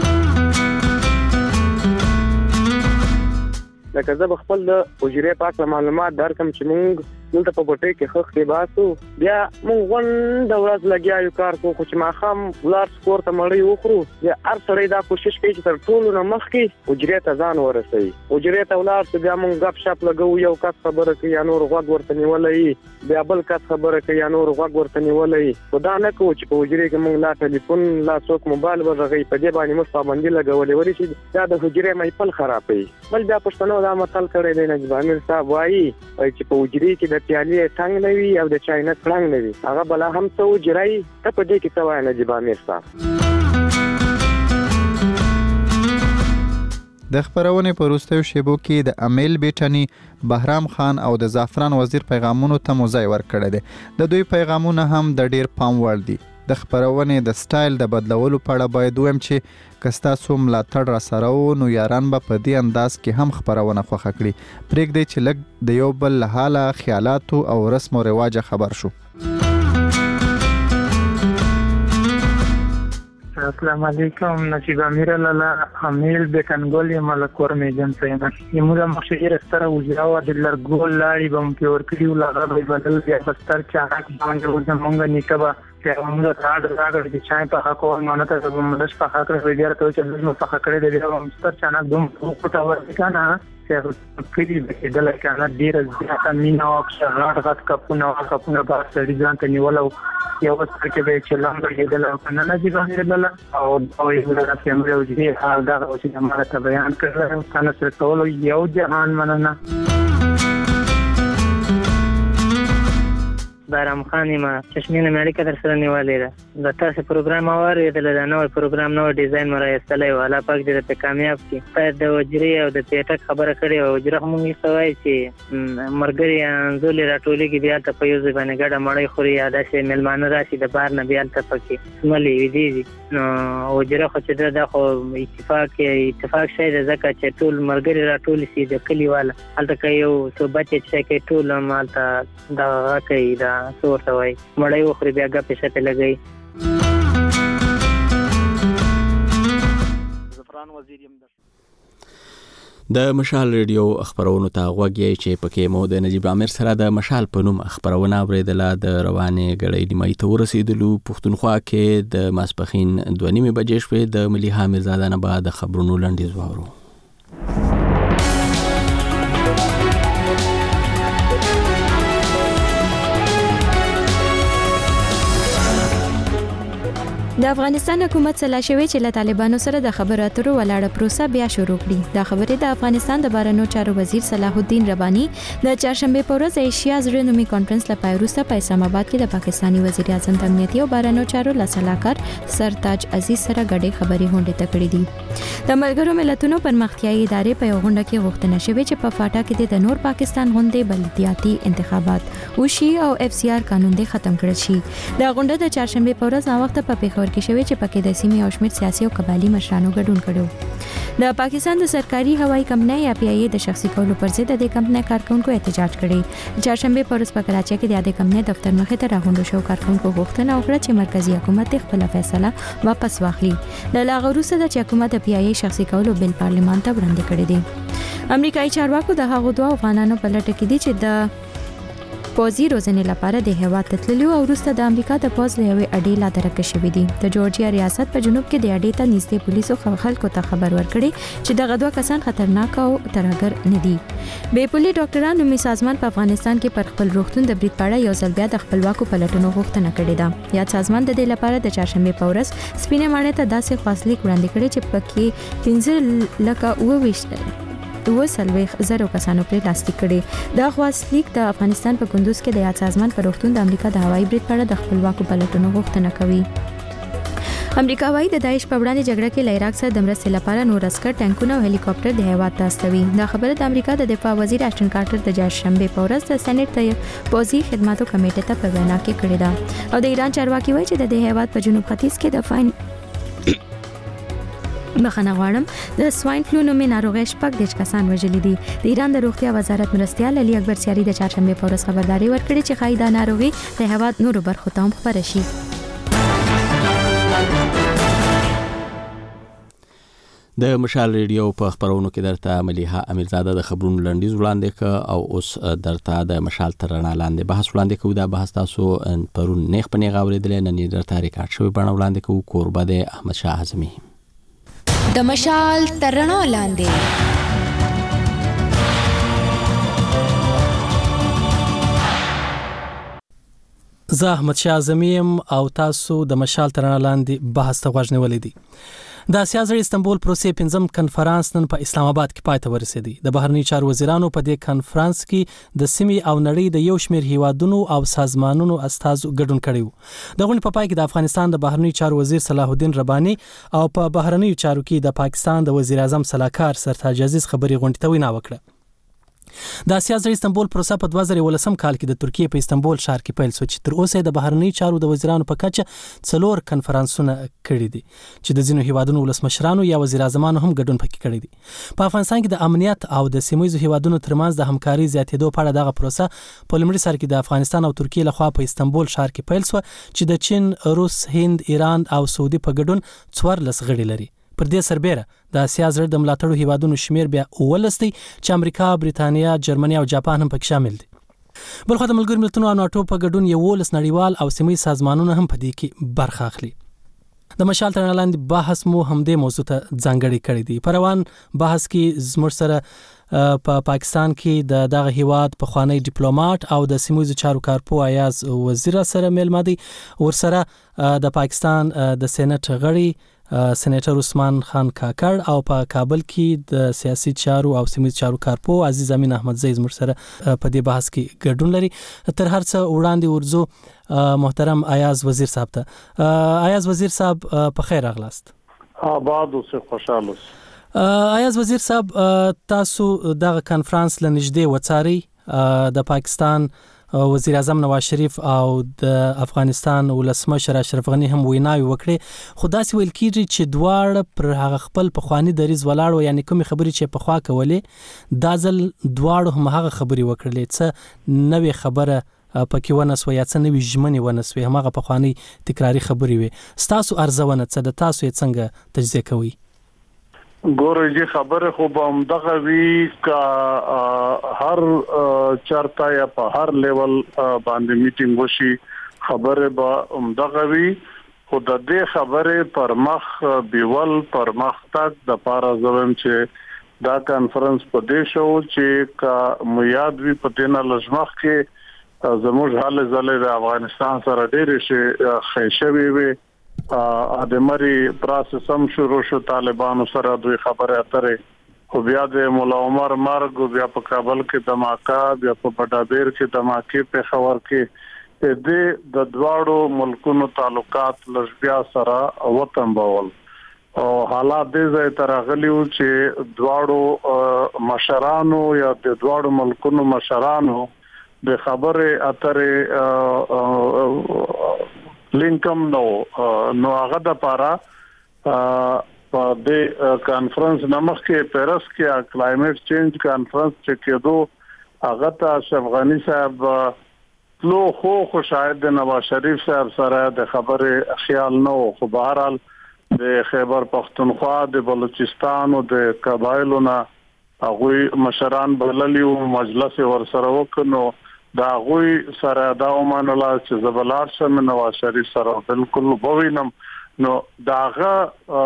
لکه زه خپل د حجرې پاک معلومات درکم چې موږ دلته په بوټي کې خخ کې باسو بیا موږ غونډه ورځ لګیا یو کار کوو خو چې ماښام ولار سپور ته مړی وخورو بیا هر سړی دا کوشش کوي چې تر ټولو نه مخکې حجرې ته ځان ورسوي. حجرې ته ولاړ چې بیا موږ غپ شپ لګوو یو کس خبره کوي یا نور غوږ ورته نیولی بیا بل کس خبره کوي یا نور غوږ ورته نیولی. خو دا نه کوو چې په حجرې کې موږ لا ټلیفون لا څوک موبایل ورغوي په دې باندې موږ پابندي لګولې ولې چې دا د حجرې محفل خرابوي. بل بیا پښتنو دا متل کړی دی نجیب امیر صاحب وایي چې په حجرې کې د پیالې ټنګ نه وي او د چاینه کړنګ نه وي هغه بلا هم څه حجرې ته په دې کې څه وایي نجیب امیر صاحب. د خبرونې په وروستیو شیبو کې د امیل بیٹنی بهرام خان او د زعفران وزیر پیغامونو ته موضوع ورکړی دی. د دوی پیغامونه هم د ډیر پام وړ دي. د خبرونې د سټایل د بدلولو په اړه باید وایم چې که ستاسو ملاتړ را سره و نو یاران به په دې انداز کې هم خبرونه خوښه کړي. پرېږدئ چې لږ د یو بل له حاله خیالاتو او رسم و رواجه خبر شو. السلام علیکم نجیب امیر لالا امیل بکنگول ملکور میجن سینا یمودا مخشیر استر وجراو د لرګول لاړي بم کې ور کړیو لاغه به بدل بیا بستر چاک باندې ورته مونږ نیکبا چې موږ راډ چې چای په حق او مانته د ملش په حق راځي ته چې موږ په حق کړی دی بیا مستر چانک دوم پټا ورکنه چې کړي د لکه ډیر ځکه مینا او شهرات غت کپونه بار سړي ځان ته نیولو یو څه کې به چې لاندې کېدل او کنه نجیب امیر لالا او یو د فیملی او دې حال دا چې موږ ته بیان کړل کنه سره ټول یو جهان مننه. بارام خان ما چشمینه مې اړیکه در سره نیولې ده د تاسو پروګرام اوریدل دا نوې پروګرام نو ډیزاین مرایستلې والا پاک دې ته کامیاب کی په د وجري او د پیټک خبره کړې او وجره هم یې سوای چې مرګري انزول راټولې کې بیا ته په یوه باندې ګډه مړی خوري یا د شی ملمانه راشي د بار نه بیا ته پکې ملي ویدي نو وجره خو چې دا خو اتفاق شي د زکه چې ټول مرګري راټول شي د کلیواله هلته یو صوبات چې کې ټول مالته دا کوي دا څورته وای مړی خوري بیا ګپ شته لګي د مشال ریډیو خبرونو ته غوږی چې پکې مو د نجیب عامر سره د مشال په نوم خبرونه اوریدله د روانې غړې نیمه ته ورسېدلو پښتونخوا کې د ماسپخین 2:30 بجې شوې د ملي حامد زاده نه بعد خبرونو لنډیز واورو د افغانستان حکومت سلا شوی چې له طالبانو سره د خبرو اترو ولاړه پروسه بیا شروع کړي دا خبره د افغانستان د بهرنیو چارو وزیر صلاح الدین ربانی د چهارشنبه په ورځ ایشیا زړنومي کانفرنس لپاره وروسته په اسلام آباد کې د پاکستاني وزیر اعظم د امنیتي او بهرنیو چارو لاسلاکار سرتاج عزیز سره غړي خبري هونډه تکړې دي د ملګرو ملتونو پرمختیایي ادارې په غونډه کې غوښتنه شوې چې په فاټا کې د نور پاکستان غونډې بلدیاتي انتخابات وشي او اف سی آر قانون دې ختم کړل شي د غونډه د چهارشنبه په ورځ وخت په پیښور کې شوې چې پکې د سیمې او شمېر سیاسي او قبایلی مشرانو ګډون کړو د پاکستان د سرکاري هوایي کمپنۍ یا پی آی ای د شخصي کولو پر ضد د کمپنۍ کارکونکو احتجاج کړي چهارشنبه په ورځ په کراچۍ کې د کمپنۍ دفتر مخې ته راغونډ شو کارکونکو غوښتنه وکړه چې مرکزی حکومت خپل فیصله واپس واخلي د لاغروسه د حکومت د پی آی ای شخصي کولو بل پارلمان ته وړاندې کړی دی امریکایي چارواکو د هغو دوه افغانانو په لټه کې دي چې د پوزي روزنې لپاره د هوا تتللو او وروسته د امریکا د پوز له اډې لا درکه شوې دي د جورجیا ریاست په جنوب کې د اډې ته نږدې پولیسو خلکو ته خبر ورکړي چې دغه دوه کسان خطرناک او ترهګر نه دي بې پولي ډاکټرانو می سازمان په افغانستان کې پر خپل روغتون د برید پاړه یو ځل بیا د خپلواکو پلټنو غوښتنه کړې ده یا سازمان د دې لپاره د چهارشنبه په ورځ سپینه ماڼۍ ته داسې خاصلیک وړاندې کړي چې پکې 15 لکه وسلويخ زرو کسانو پر لاستیک کړي دا خاصلیک د افغانستان په کندوز کې د یاد سازمان پر روغتون د امریکا د هوایي برید په اړه د خپلواکو پلټنو غوښتنه کوي امریکا وايي د داعش په وړاندې جګړه کې له عراق سره د مرستې لپاره نور عسكر ټانکونه او هلیکاپټر د هیواد ته استوي دا خبره د امریکا د دفاع وزیر اشټن کارټر د چهارشنبه په ورځ د سېنات ته پوزي خدماتو کمیټې ته په وینا کې کړې ده او د ایران چارواکي وايي چې د هیواد په جنوب ختیځ کې د فاین بخنه غواړم د سواین فلو نومي ناروغي شپږ د کسان وژلي دي د ایران د روغتیا وزارت مرستيال علي اکبر سیاري د چهارشنبه په ورځ خبرداري ورکړي چې خایدا ناروغي د هیواد نورو برخو ته هم خپره شي د مشال ریډیو په خبرونو کې درته مليحه امیرزاده د خبرونو لنډیز وړاندې ک او اوس درته د مشال ترنا لاندې بحث وړاندې کو دا بحث تاسو پرون نیغ پنیغ اوریدل نه درته ریکارډ شوی بڼه وړاندې کو قربه د احمد شاه اعظمي د مشال ترنا لاندې زه احمد شاه اعظمي او تاسو د مشال ترنا لاندې بحث ته غوږ نیولې دي د اسیا زړې استنبول پروسې پنځم کنفرانس نن په اسلام آباد کې پای ته ورسېدی د بهرنی چارو وزیرانو په دې کنفرانس کې د سیمې او نړۍ د یو شمېر هیوادونو او سازمانونو استازو ګډون کړي د غونډې په پای کې د افغانستان د بهرنی چارو وزیر صلاح الدین ربانی او په بهرنی چارو کې د پاکستان د وزیر اعظم سلاکار سرتاج عزیز خبري غونډې ته وینا وکړه د اسیا زړې استنبول پروسه په 2018 کال کې د ترکیه په استنبول ښار کې پیل شو چې تر اوسه د بهرنی چارو د وزیرانو په کچه 4 کنفرانسونه کړي دي چې د ځینو هیوادونو ولسمشرانو یا وزیر اعظمانو هم ګډون پکې کړي دي په افغانستان کې د امنیت او د سیمایي هیوادونو ترمنځ د همکاري زیاتېدو په اړه دغه پروسه په لومړي سر کې د افغانستان او ترکیه لخوا په استنبول ښار کې پیل شو چې د چین، روس، هند، ایران او سعودي په ګډون 14 غړي لري پر دې سربېره د اسیا زړه د ملاتړو هیوادونو شمیر بیا 19 دی چې امریکا، بریتانیا، جرمني او جاپان هم پکې شامل دي بلخو د ملګرو ملتونو او ناتو په ګډون 11 نړیوال او سیمایي سازمانونه هم په دې کې برخه اخلي د مشال ترنا لاندې بحث مو همدې موضوع ته ځانګړی کړی دی په روان بحث کې زموږ سره په پاکستان کې دغه هیواد په خوانی ډیپلوماټ او د سیمایي چارو کارپو ایاز وزیر سره ملما دي ورسره د پاکستان د سېنات غړي سېنیټر عثمان خان کاکړ او په کابل کې د سیاسي چارو او سیمه چارو کارپو عزیز امین احمدزی زموږ سره په دې بحث کې ګډون لري. تر هر څه وړاندې ورځو محترم ایاز وزیر صاحب ته. ایاز وزیر صاحب په خیر راغلاست. آباد اوسه، خوشاله اوسه. ایاز وزیر صاحب تاسو دغه کانفرنس لنږدې وڅاري د پاکستان وزیر اعظم نواز شریف او د افغانستان ولسمشر اشرف غنی هم ویناوي وکړي، خو داسې ویل کیږي چې دواړه پر هغه خپل پخوانی دریځ ولاړ یعنی کومې خبرې چې په خوا کولې دا ځل دواړو هم هغه خبرې وکړلې څه نوې خبره پکې ونسوه یا څه نوې ژمنې ونسوې، هماغه پخوانی تکراری خبرې وي. ستاسو ارزونه څه ده؟ تاسو یې څنګه تجزیه کوئ؟ ګورې دې خبره خو به همدغه وي که هر چرته یا په هر لیول باندې میټینګ وشي خبره به همدغه وي، خو د دې خبره پر مخ بیول پر مخ تک د پاره زوم چې دا کانفرنس په دې شو چې کا میاد وی په دینه لږمخ کې زموږ حال زله د افغانستان سره ډېر شي خېشوي وي ادمري پروسس هم شروع شو، طالبانو سره دوی خبره اترې، خو بیا د مولا عمر مرګ، بیا په کابل کې دماکا، بیا په بډابیر کې دماکې په خبر کې د دواړو ملکونو تعلقات لږ بیا سره وطن بول او حالات دې ځای تر غلیو چې دواړو مشرانو یا د دواړو ملکونو مشرانو د خبره اترې لینکم نو هغه د پاره په دې کانفرنس نمخ کې پیرس کې کلایمټ چینج کانفرنس چې کېدو هغه ته اشرف غنی صاحب لو خو شاید د نواز شریف صاحب سره د خبره خیال نو، خو بهرحال د خیبر پختونخوا د بلوچستان او د قبایلو نه هغه مشران بللیو مجلس ورسره وکړو، دا غوي سره دا ومنله چې زبلار سم نواز شریف سره بالکل بوینم نو داغه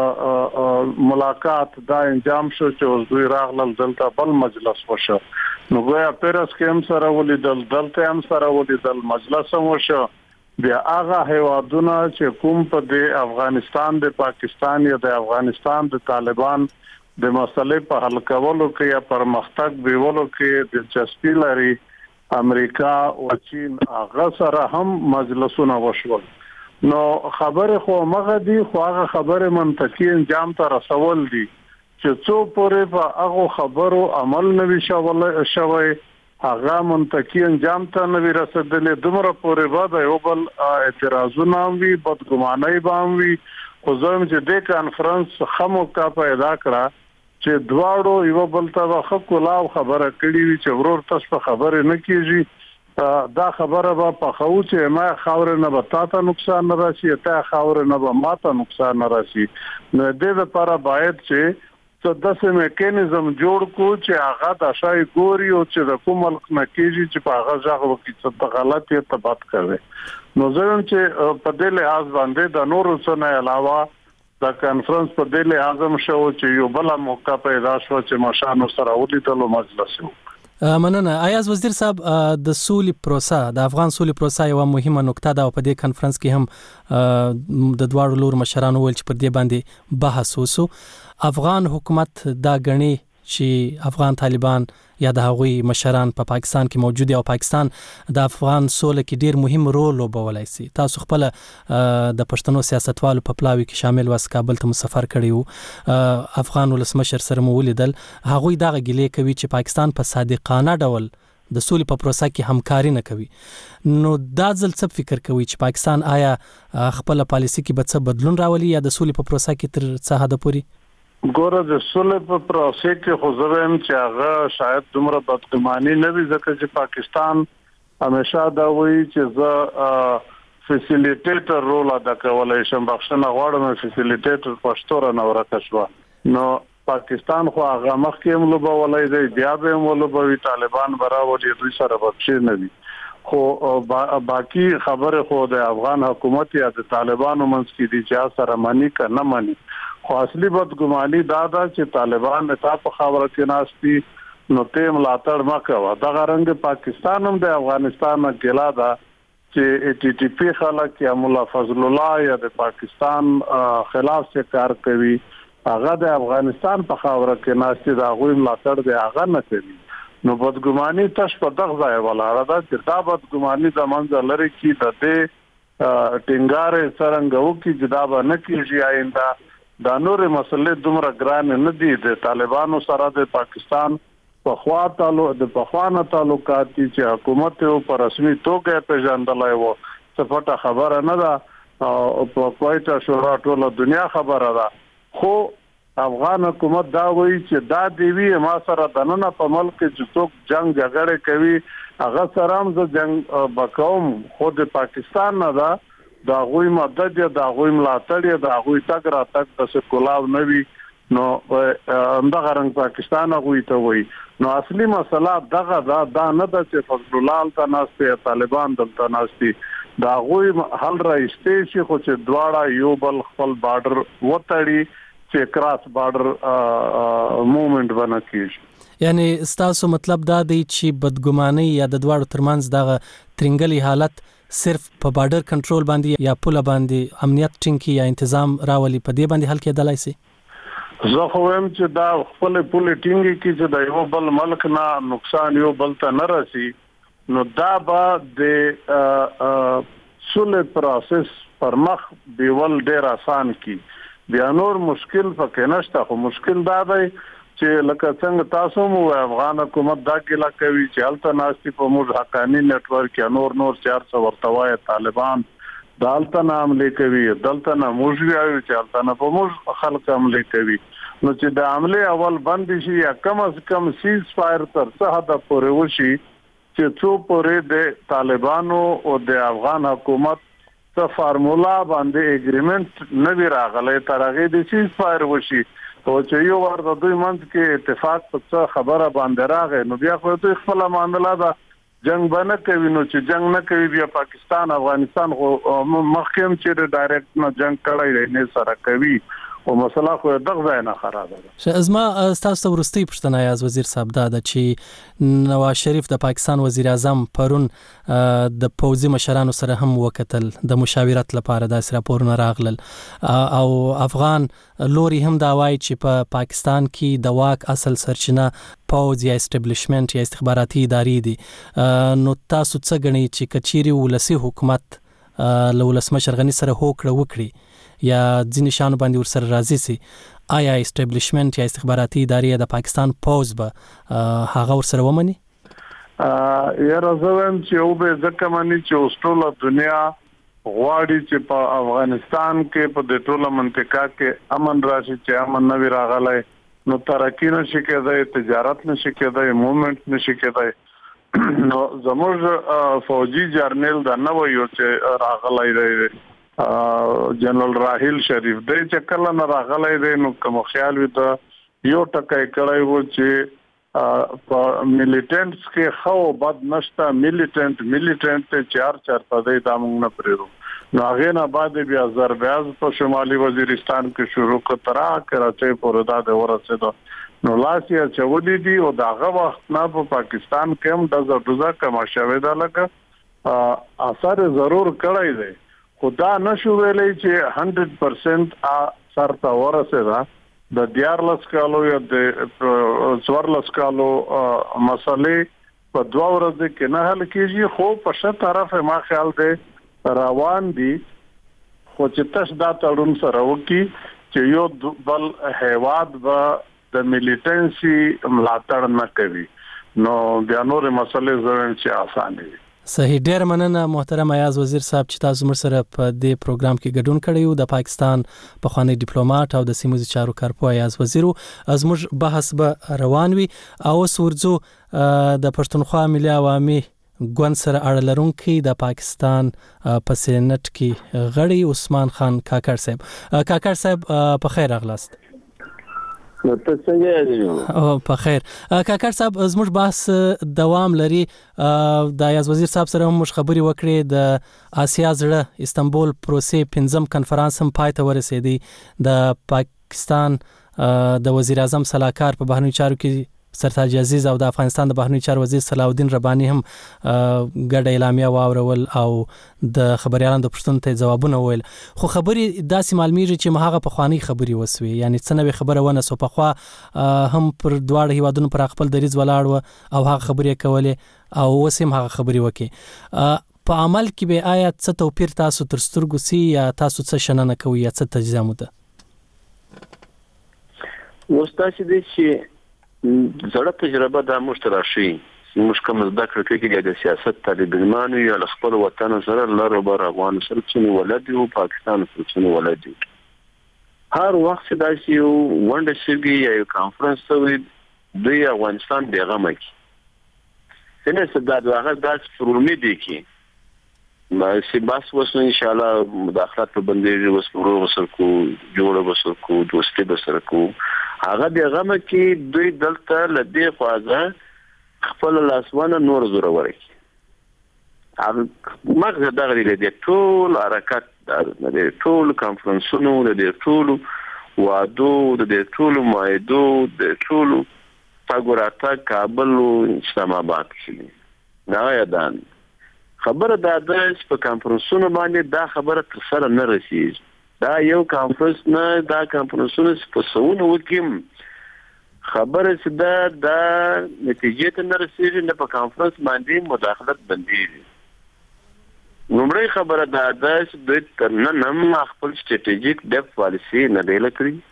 ملاقات دا انجام شو چې اوس دوی راغلل دلته بل مجلس وشو، نو ګویا پیرس کې هم سره ولیدل، دلته هم سره ولیدل، مجلس هم وشو. بیا هغه هیوادونه چې کوم په د افغانستان د پاکستان یا د افغانستان د طالبان د مسلې په حل کولو کې یا پرمختګ بیولو کې دلچسپي لري، امریکا او چین هغه سره هم مجلسونه وشول. نو خبره خو مغه دي، خو هغه خبره منطقي انجام ته رسول دي چې څو پورې په هغه خبرو عمل نوي شوی هغه منطقي انجام ته نوي رسیدلې، دومره پورې به یو بل اعتراضونه وي، بدګمانۍ به وي. خو زم چې د کانفرنس خمو کا پیدا کړه چې دواړو یو بل ته خپلاو خبره کړې وي چې ورور تاسو په خبره نه کیږي، دا خبره به په خو چې ما خاور نه به تاسو نقصان نه راشي، ته خاور نه به ماته نقصان نه راشي. نو دې لپاره باید چې څه داسې میکانیزم جوړ کو چې هغه د شای ګوري او چې د کوم ملک نه کیږي چې په هغه ځای کې څه غلطي تبات کوي. نو زم چې په دې لحاظ باندې د نورو څه علاوه دا کانفرنس په دې لحاظ هم شو چې یو بل موقع پیدا شو چې مشانو سره ولیدل او مجلس وو. مننه. ایاز وزیر صاحب، د سولې پروسه د افغان سولې پروسه یو مهمه نقطه ده او په دې کانفرنس کې هم د دواړو لور مشرانو ول چې پر دې باندې بحث وسو. افغان حکومت دا غني چې افغان طالبان یا د هغوی مشران په پاکستان کې موجود دي او پاکستان د افغان سولې کې ډیر مهم رول لوبولای شي. تاسو خپل د پښتنو سیاستوالو په پلاوي کې شامل واس، کابل ته مسافر کړیو، افغان ولسمشر سره مو ولیدل، هغوی دا غلې کوي چې پاکستان په صادقانه ډول د سولې په پروسه کې همکاري نه کوي. نو دا ځل څه فکر کوي چې پاکستان آیا خپل پالیسي کې به څه بدلون راولي یا د سولې په پروسه کې تر څه حد پورې؟ ګوره د سولې په پروسه کې خو زویم چې هغه شاید دومره بدګماني نه وي، ځکه چې پاکستان همیشه دا وایي چې زه فیسیلیټیټر رول ادا کولای شم، بخښنه غواړم فیسیلیټیټر پښتو نه ورکه شو. نو پاکستان خو هغه مخکې هم لوبولای دی، بیا به هم لوبوي، طالبان برابر دوی سره بچی نه وي. خو باقی خبره خو د افغان حکومت یا د طالبانو منځ کې دي چې سره مانی که نه مانی. خو اصلي بدګماني دا ده چې طالبان نه په خبره کې ناشتي نو ته ملاتړ مکوه. دا غرنګ پاکستان هم د افغانستان نه ګلا ده چې ټي ټي پی خلک یا مولا فضل الله یا د پاکستان خلاف څه کار کوي هغه د افغانستان په خاوره کې ناشته دا غوي ملاتړ دی هغه نه کوي نو بدګماني تاسو په دغه ځای ولاړه ده چې دا بدګماني د منځ لري کې د دې ټینګار څنګه وکي چې دا به نه کیږي آینده دا نور مسلې دومره ګران نه دي د طالبانو سره د پاکستان په خوا تعلقات چې حکومت یو پر رسمي توګه پیژندلای وو څه پټه خبره نه ده او په کوټه شورا ټول دنیا خبره ده خو افغان حکومت دا وایي چې دا دیوی ما سره دننه په ملک کې څوک جنگ جګړه کوي هغه سره هم ز جنگ وکوم خو د پاکستان نه دا غوي مدد دا غوي ملاتړ دا غوي تک را تک د سکولاو نوي نو اندغه رنګ پاکستان غوي ته وایي نو اصلي مسله دغه دا نه د چې فضل الله تناسته طالبان دلته ناشتي دا غوي حل راځي چې خو چې دواړه یو بل خپل بارډر وټړي چې کراس بارډر موومېنټ ونه کیږي یعنی ستاسو مطلب دا دی چې بدګماني یا د دواړو ترمنځ دغه ترنګلي حالت صرف په بارډر کنټرول باندې یا پوله باندې امنیت ټینګي یا تنظیم راولي په دې باندې حل کېدلای شي زه خو هم چې دا خپل پوله ټینګي کې چې د یو بل ملک نه نقصان یو بل ته نه راسي نو دا به د سولې پروسس پر مخ دیول ډیر آسان کی بیا نور مشکل پکې نشته خو مشکل دا دی چې لکه څنګه تاسو مو افغان حکومت دا کله کوي چې الته ناشتي په موږ حقانی نت ورک یا نور 400 ورتوای طالبان دالته نام لیکوي دلته نه موږ ویو چې الته نه په موږ خلک هم لیکوي نو چې د عمله اول بند شي یا کم از کم سیز فایر تر څه حد پورې وشي چې څو پورې د طالبانو او د افغان حکومت څه فارمولا باندې اګریمنت نه وی راغلی تر هغه د سیز فایر وشي او چې یو ور د دوی منځ کې اتفاق په خبره باندې راغی نو بیا خو دوی خپل معاملې دا جنگ باندې کوي نو چې جنگ نه کوي بیا پاکستان افغانستان خو مخکیم چې ډایرکټ نه جنگ کړی نه سره کوي او مسله خو دغه ځای نه خرابه ده ازما تاسو ورستي پښتنه یاز وزیر صاحب دا چې نواز شریف د پاکستان وزیر اعظم پرون د پوزي مشرانو سره هم وکتل د مشاورت لپاره د راپورونه راغلل او افغان لوري هم دا وایي چې په پاکستان کې د واک اصل سرچینه پوز یا اسټابلیشمنت یا استخباراتي ادارې دي نو تاسو څه غنئ چې کچيري ولسی حکومت لولسمشر غني سره هوکړه وکړي یا ځینې شانو باندې ورسره راځي سي آیا اسټابلیشمنت یا استخباراتي ادارې د پاکستان پوز به هغه ورسره ومني یا راځم چې او به ځکه مانی چې ټوله دنیا غواړي چې په افغانستان کې په د ټوله منطقه کې امن راشي چې امن نه وي راغلی نو ترقی نشي کېدای تجارت نشي کېدای موومېنټ نشي کېدای نو زموږ فوجي جرنیل دا نو یو چې راغلی دی جنرال راحیل شریف دی چې کله نه راغلی دی نو کوم خیال وي ته یو ټکای کړی وو چې په میلیټنټس کې خو بد نشته میلیټنټ ته چار دی دا موږ نه پریرو نو هغه نه بعد بیا زربیاز په شمالي وزیرستان کې شروع کړه کراچۍ پورې دا ورسېده نو لاسیا چولې دي او داغه وخت نه په پاکستان کې هم د دوزا کما شوه دا لکه اثر ضرور کړی دی خدا نشو ویلې چې 100% اثر تا ورسېده د دیارلس کالو یا د څوارلس کالو مسلې په 2 ورځې کې نه حل کیږي خو په شته طرف ما خیال دی روان دي خو چې تاسو دا تړون سره وکي چې یو بل هیواد به د میلیټنسي ملاتړ نه کوي نو بیا نور مسلې زموږ چې آسان دي صحیح ډیر مننه محترم ایاز وزیر صاحب چې تاسو مر سره په دې پروګرام کې ګډون کړی د پاکستان په خوانی ډیپلوماټ او د سیموزي چارو کارپو ایاز وزیرو از موږ بحث به روان وي او سورځو د پښتونخوا ملي عوامي ګوند سره اړه لرونکي د پاکستان په سېنات کې غړي عثمان خان کاکړ صاحب په خیر راغلاست نو ته څنګه یې او په خیر کاکړ صاحب زموږ بحث دوام لري د ایاز وزیر صاحب سره هم خبري وکړې د آسیا زړه استنبول پروسې 5م کنفرانس هم پای ته ورسېدی د پاکستان د وزیر اعظم صلاحکار په بهرنی چارو کې سرتاج عزیز او د افغانستان د بهرنی چارو وزیر صلاح الدین رباني هم ګډه اعلامیه واورول او د خبريالانو د پوښتنو ته ځوابونه ویل خو خبري داسې معلومیږي چې هغه په خواني خبري وسوي یعنی څه نوې خبره ونه سو په خوا هم پر دواړه هیوادونو پر خپل دریز ولاړ او هغه خبري کوله او وسیم هغه خبري وکي په عمل کې به آیا څه توپیر تاسو تر سترګو سي یا تاسو څه شننه کوي یا څه تجزیه ده وستاسي دي چې زړه تجربه د مشترشي موږ کوم زده کړې کې د سیاست طالب علمانو یا خپل وطن سره لاره بر افغان سره چې ولادت او پاکستان سره چې ولادت هر وخت دا چې ونډه شي یا کانفرنس وي د افغانستان پیغام کوي څنګه ستاسو د هغه داس فورمې دي کې ما سي باس وسو ان شاء الله مداخلات په بندي وسورو وسرکو جوړه وسرکو دوستي وسرکو هغه پیغام کې دوی دلته لدی خواځه خپل لاسونه نور زوره ورکی هغه مغزه دغه لري ټول حرکت د ټول کانفرنسونو د ټول وادو د ټول مایدو د ټول تاګوراتا کابل او اسلام آباد کې نه یادان خبره د په کانفرنسونو باندې دا خبره تر سره نه رسیږي دا یو کانفرنس نه دا کانفرنسونه په سونو وکم خبره چې دا نتیجې ته نه رسیږي نه په کانفرنس باندې مداخلت بنديږي نومړی خبره دا چې د ترنن هم خپل سټریټیجیک ډیپ پالیسی نه دی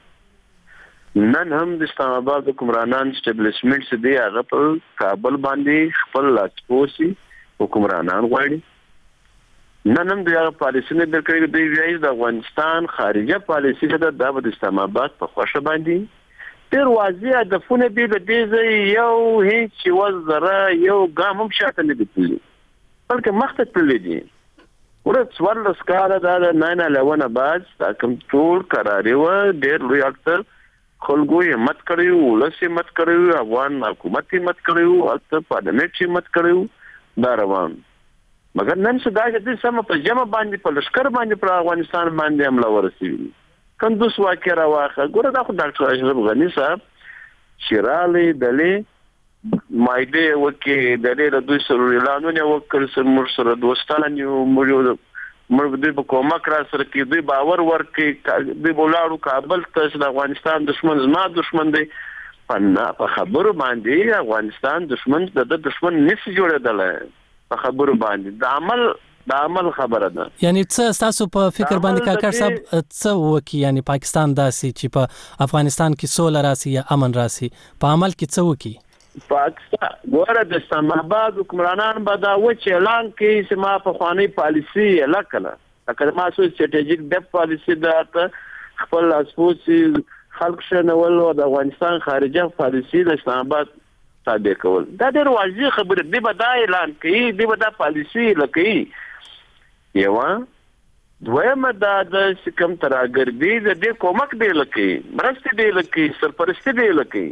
لکړي نن هم د اسلام آباد حکمرانان سټیبلیشمنت چې دی هغه په کابل باندې خپل لاټپوسی حکمرانان غواړي نن هم د پالیسی نه درکړي د ویاي د افغانستان خارجه پالیسی ده د اسلام آباد په خوښه باندې ډیر واضح د فونه دی د دې یو هیڅ وزره یو ګام هم شاته نه دی بلکې مخته تللی دي ورته ورلس کار د 9/11 بعد دا کوم ټول قراري و ډیر لوی اکثر خلکو یې مت کړیو ولسی مت کړیو افغان حکومت یې مت کړیو البته پارلیمنت یې مت کړیو دا روان مګر نن څه دا چې سم په جمع باندې په لشکر باندې پر افغانستان باندې حمله ورسېږي کندوس واقع راوخه ګوره دا خو ډاکټر اشرف غنی صاحب شیرالي دلې مایده وکي دلې د دوی سره اعلانونه وکړ سر مر سره دوستان یو مر د کومک را سره کې دوی باور ورکي د بولاړو کابل ته د افغانستان دشمن زما دشمن دی په خبرو باندې افغانستان دشمن د دشمن نشي جوړېدل په خبرو باندې د عمل خبره ده یعنی څه تاسو په فکر باندې کاکر صاحب څه وکي یعنی پاکستان داسي چې په افغانستان کې سوله راسي یا امن راسي په عمل کې څه وکي پاکستان ګوره د اسلام آباد حکمرانان به دا و چې اعلان کوي چې ما په خواني پالیسی لکه اگر ما سو سټریټیجیک ډیپ پالیسی دا خپل اسپوسي خلق شنول او د افغانستان خارجه پالیسی د اسلام آباد تابع کول دا ډېر واضح خبره دی به دا اعلان کوي دی به دا پالیسی لکوي یو دویمه دا د کوم تراګردي د دې کومک دی لکوي مرستې دی لکوي سرپرستی دی لکوي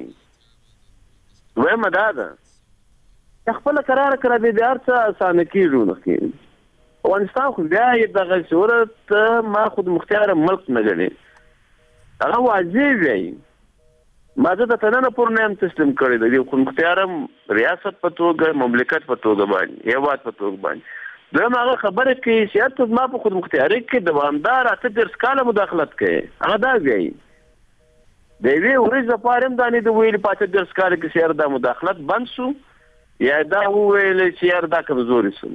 دویمه دا ده خپل قرار کړی دی ارڅه اسانه کیږي نو افغانستان خو بیا دغه صورت ما خود مختار ملک نه غني هغه واضح وي ما زه د تننه پر نیم تسلیم کړی دی خو مختارم ریاست په توګه مملکت په توګه باندې هیواد په توګه باندې دا هغه خبره کوي چې ما په خود مختاري کې دوامدار اته درس کاله مداخلت کوي هغه دا وی دی وی ورځ پارم دانی د ویل پاتې درس کاله کې سیر دا مداخلت بند شو یا دا ویل چې یار دا کمزوري شو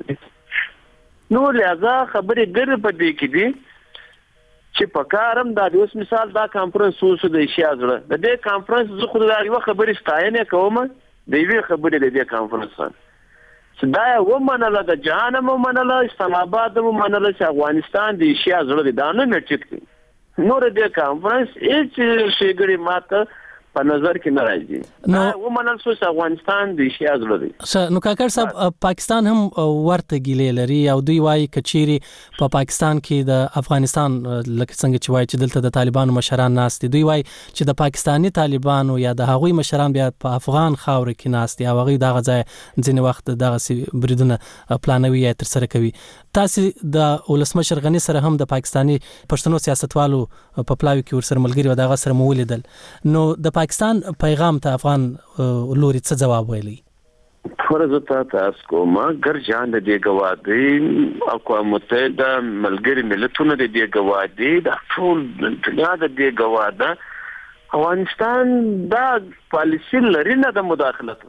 نو لہذا خبره ګر په دې کې دي چې په کارم دا اوس مثال دا کانفرنس وسو د شیازړه د دې کانفرنس زه خو دا یو خبرې ستاینه کوم د دې خبرې د دې کانفرنس چې دا و منله د جهان مو منله اسلام آباد مو منله چې افغانستان د شیازړه د دانه نټیک نور دې کانفرنس هیڅ شیګړي ماته په نظر کې نه راځي نو و منل سو افغانستان د شیازړه دی نو کاکر صاحب پاکستان هم ورته ګیلې لري او دوی وايي کچيري په پاکستان کې د افغانستان لکه څنګه چې وايي چې دلته د طالبانو مشران ناست دي دوی وايي چې د پاکستانی طالبانو یا د هغوی مشران بیا په افغان خاور کې ناست دي او هغه دغه ځای ځینې وخت دغه بریدونه پلانوي یا تر سره کوي تاسو د ولسمشر غنی سره هم د پاکستانی پښتنو سیاستوالو په پلاوي کې ورسره ملګری و دغه سره مولیدل نو د پاکستان پیغام ته افغان لوري څه جواب ویلی؟ فرض تاسو کومه ګرځان د دې گواهی اقوام متحده ملګری ملتونه د دې گواهی د ټول دنیا د دې گواهی افغانستان دا پالیسی لري نه د مداخلت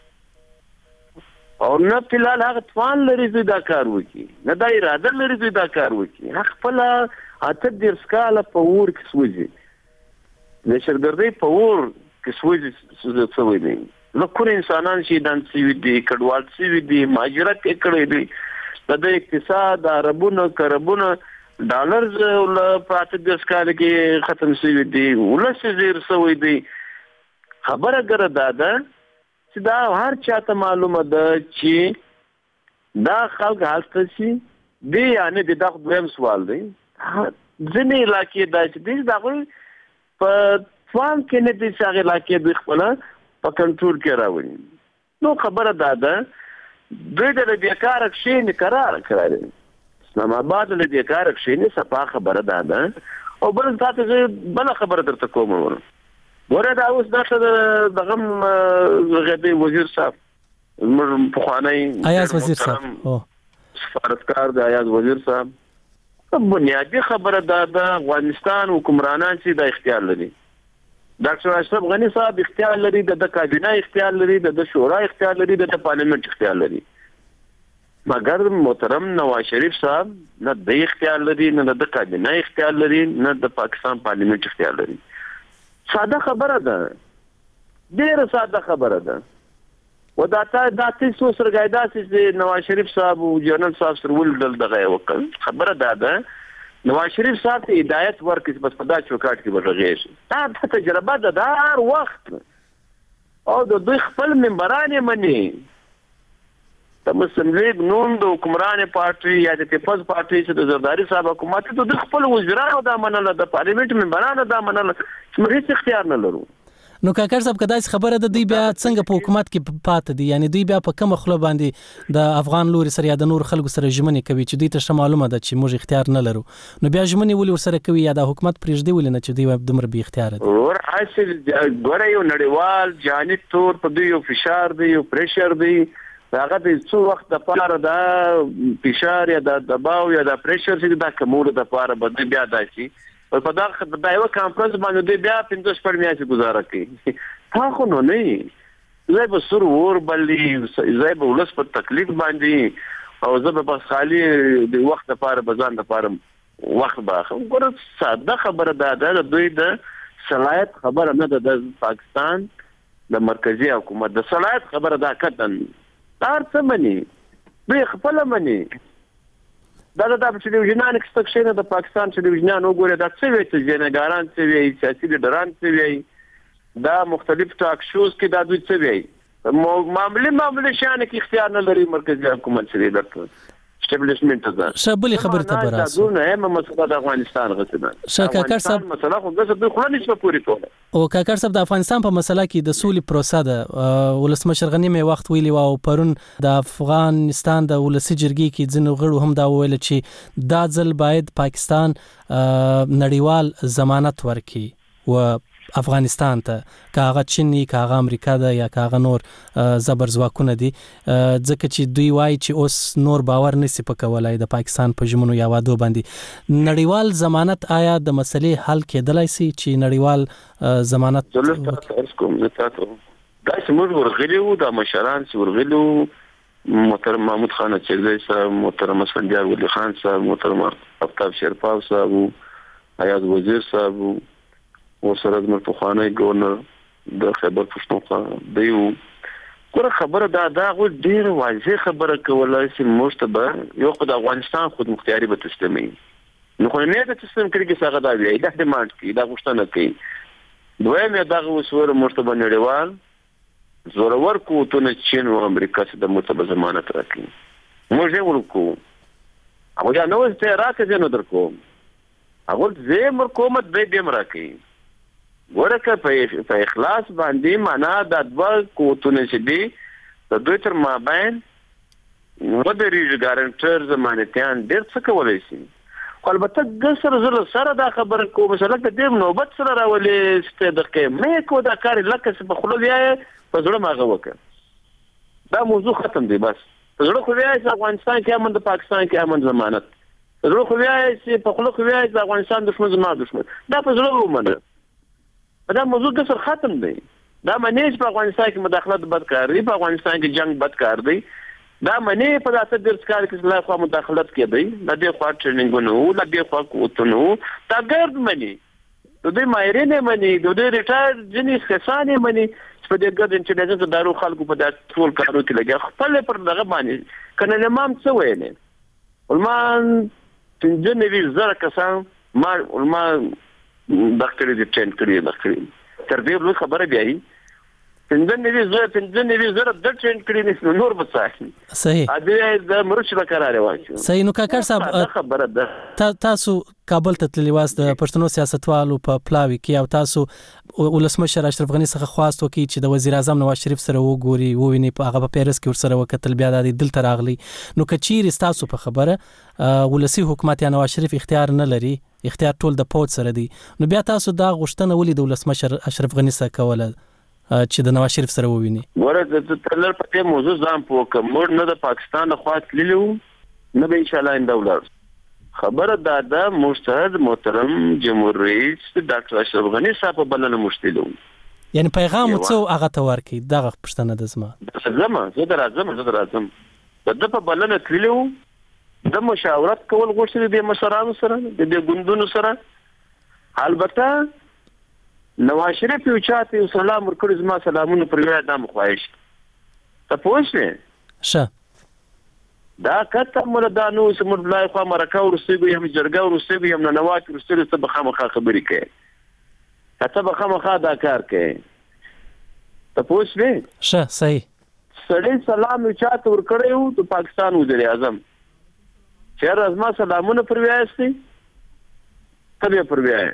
غواړي او نه فلال هغه توان لري چې دا کار وکړي نه دا اراده لري چې دا کار وکړي خپل اته د سکاله په ور کې سوځي نشردردي په ور کې سوځي څه وایي لکه انسانان شهیدان شوي دي کډوال شوي دي مهاجرت کړي دي د اقتصاد عربونو کربونو ډالرز پراته د سکال کې ختم شوي دي ولس زیر شوی دي خبره ګرځا ده چې دا هر چاته معلومه ده چې دا خلک حالت شي دی یعنی د دغه دویم سوال دی ځینې علاقې دا چې دي دا په فان کې نه دي چې هغه علاقې د خپل په کنټرول کې راوړي نو خبره ده دوی د بیکار کښې نه قرار کړی اسلام آباد له بیکار کښې نه صفه خبره ده او بل تاسو بل خبره درته کوم ورته دا اوس دغه غبي وزیر صاحب موږ په خواني ایاز وزیر صاحب سفارتکار د ایاز وزیر صاحب بنیادی خبره ده افغانستان حکمرانان چې د اختیار لري ډاکټر اشرف غنی صاحب اختیار لري د کابینه اختیار لري د شورا اختیار لري د پارلیمنت اختیار لري مګر محترم نواز شریف صاحب نه د اختیار لري نه د کابینه اختیار لري نه د پاکستان پارلیمنت اختیار لري ساده خبره ده ډیره ساده خبره ده وداته تاسو سرګایدا چې نواز شریف صاحب او جنرال صاحب سره ولدل دغه وکړ خبره ده نواز شریف صاحب ته هدایت ورکړي بس په دا چوکاټ کې ورغېږي دا تجربه ده هر وخت او د دوی خپل ممبران مني د مسلم لیگ نون د حکمران پارټي یا د پیپلز پارټي چې د زرداری صاحب حکومت ته د خپل وزیرانو دا منله د پارلیمنت ممبرانو دا منله چې موږ هیڅ اختیار نه لرو نو کاکر صاحب کدا خبره ده دوی بیا څنګه په حکومت کې پاتې دي یعنی دوی بیا په کوم خله باندې د افغان لوري سره یا د نور خلکو سره ژمنې کوي چې دوی ته معلومه ده چې موږ اختیار نه لرو نو بیا ژمنې ولې ورسره کوي یا د حکومت پرېږدي ولې نه چې دوی دمر به اختیار دي ور اصل ګوره یو نړیوال جانب تور په دوی یو فشار دی یو پریشر دی هغه د څو وخت د پاره د فشار یا د دباو یا د پریشر چې د کومو د پاره بده بیا داسي په دغه د یو کانفرنس باندې دی بیا 15 میاشتې گزاره کوي تا خو نه زه به سر ور بلې زه به ولس په تکلیف باندې او زه به بس خالی د وخت لپاره بزان لپاره وخت باخم ګوره ساده خبره ده د دوی د صلاحیت خبره نه ده د پاکستان د مرکزی حکومت د صلاحیت خبره ده کتن تار څه مني دوی خپل مني دا ټلویزیونان اکسپکشن د پاکستان ټلویزیونان وګوره دا څه وی چې جنګاران څه وی سیاسي لیډران څه وی دا مختلف ټاک شوز کې دا دوی څه وی معاملې شان کې اختیار نه لري مرکزی حکومت سره د اسټابلیشمنت ده شابلی خبره ته براسه دا نه مسله د افغانستان غوښتنه کاکر صاحب مسله خو د څه خو نه پوری کوله او کاکر صاحب د افغانستان په مسله کې د سولې پروسه ده ولسمشر غنی مې وخت ویلی او پرون د افغانستان د ولسی جرګې کې ځینو غړو هم دا ویل چې دا ځل باید پاکستان نړیوال ضمانت ورکړي و افغانستان ته کاغه چینی کاغه امریکا ده یا کاغه نور زبر زواکونه دي ځکه چې دوی وایي چې اوس نور باور نشي پکولای د پاکستان په ژمنو یا وعدو باندې نړیوال ضمانت آیا د مسلې حل کېدلای شي چې نړیوال ضمانت کوم زتاتو دا چې موږ ورغلیو د مشران چې ورغلیو محترم محمود خان چغزی صاحب محترم اسفندیار ولی خان صاحب محترم افتاب شرپاو صاحب ایاز وزیر صاحب او سره د مرتخانه گورنر د خیبر پښتونخوا دیو کومه خبره دا غو ډیر واضح خبره کولای چې مشتبه یو خدای افغانستان خود مختیاري به تسلیمي نو خو نه د تسلیم کړي کې څنګه دا وی د ډیماند کی دا غوښتنه کوي دویم دا وسور مشتبه نړیوال زورور قوتونه چین او امریکا څخه د متبه ضمانت راکړي موږ یې ورکو هغه دا نو څه راکې نه درکو هغه زه مرکومت به دې راکړي ورکه په اخلاص باندې معنا د دوا کوتونه چې دي د دوی تر مابین ودرې ګارانټر ضمانتيان ډېر څه کولای شي البته ګسر زله سره دا خبره کوم مثلا د دې نوبت سره راولې ست دقیقه مې کو دا کار لکه په خلو بیا په زړه ماغه وکړ دا موضوع ختم دی بس په زړه خو بیا چې افغانستان کې امن د پاکستان کې امن ضمانت زړه خو بیا چې په خلو خو بیا چې افغانستان دښمن زما دښمن دا په زړه ومنه دا موضوع ګسر ختم دی دا معنی چې په افغانستان کې مداخلت بدکار دی په افغانستان کې جنگ بدکار دی دا معنی په داسې درس کار کې لا خو مداخلت کېدی د دې خوا ټریننګونو د دې خوا کوتنو دا ګرد معنی د دې مایرینه معنی د دې ریټایر جنس کسانې معنی په دې ګرد انټلیجنس دارو خلکو په داسې ټول کارو کې لګي خپل پر دغه باندې کنه امام څه ویلې ولمان څنګه نوی زره کسان ما ډاکټر دې ټرین کړی ډاکټر تر دې لوي خبره بیاي څنګه نوی زره د ټرین کړی نور بصاحي صحیح ا دې د مرچ به قرار واچو صحیح نو کاکړ صاحب خبره ده تاسو کابل ته تللی واست د پښتنو سیاستوالو په پلاوي کې او تاسو ولسمشر اشرف غنی څخه خواست وکړي چې د وزیر اعظم نواز شریف سره وګوري وویني په هغه په پیرس کې ورسره وکتل بیا د دلته راغلی نو کچیر تاسو په خبره ولسی حکومت یا نواز شریف اختیار نه لري اختیار ټول د پوت سره دی نو بیا تاسو دا غوښتنه ولې د ولسمشر اشرف غنی سره کوله چې د نواز شریف سره وویني ورته د تلل په دې موضوع ځان پوکه مور نه د پاکستان خوا تللو نه به ان شاء الله اندولر خبره دا مستعد محترم جمهور رئیس ډاکټر اشرف غنی صاحب بلنه مشتلو یعنی پیغام څو هغه ته ورکي دغه پښتنه د زما زه راځم د په بلنه تللو د مشاورت کول غوښتل دي مشرانو سره د دې ګوندونو سره البته نواز شریف یو چاته سلام ورکړ زما سلامونه پر ویا د مخواهش ته پوښتنه شه دا کته مردانو سمر بلای خو مرکه ورسېږي هم جرګه ورسېږي هم نواک ورسېږي ته بخامخه خبرې کوي ته بخامخه دا کار کوي ته پوښتنه شه صحیح سړی سلام یو چاته ورکړیو د پاکستان وزیر اعظم چیر ازما سلامونه پر ویا استي ته پر ویا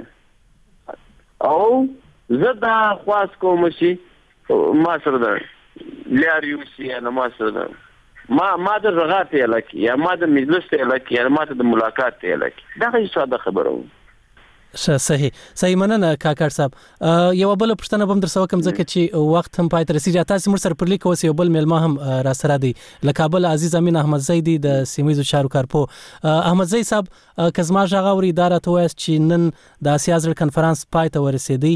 او زدا خواص کوم شي ما سره ده لیاریو سي انا ما سره ده ما د رغات الکی یا ما د مجلس الکی یا ما د ملاقات الکی دا هیڅ ساده خبره صحیح مننه کاکړ صاحب یو بل پښتنه بم در سو کوم ځکه چې وخت هم پای تر رسیدي تاسو مر سره پر لیک اوس یو بل ملما هم را سره دی له کابل عزیز امین احمد زیدی د سیمایي چارو کارپو احمد زید صاحب کزما ژغوري اداره ته وایي چې نن د اسیا ځل کنفرانس پای ته ورسېدی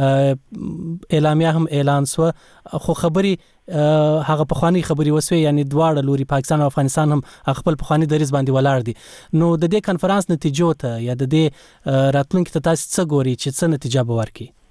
اعلامیه هم اعلان سو خو خبري هغه پخوانی خبري وسوي یعنی دواړه لوري پاکستان او افغانستان هم خپل پخوانی دریز باندې ولاړ دي نو د دې کنفرانس نتیجو ته یا د دې راتلونکي ته تاسو څه ګوري چې څه نتیجه به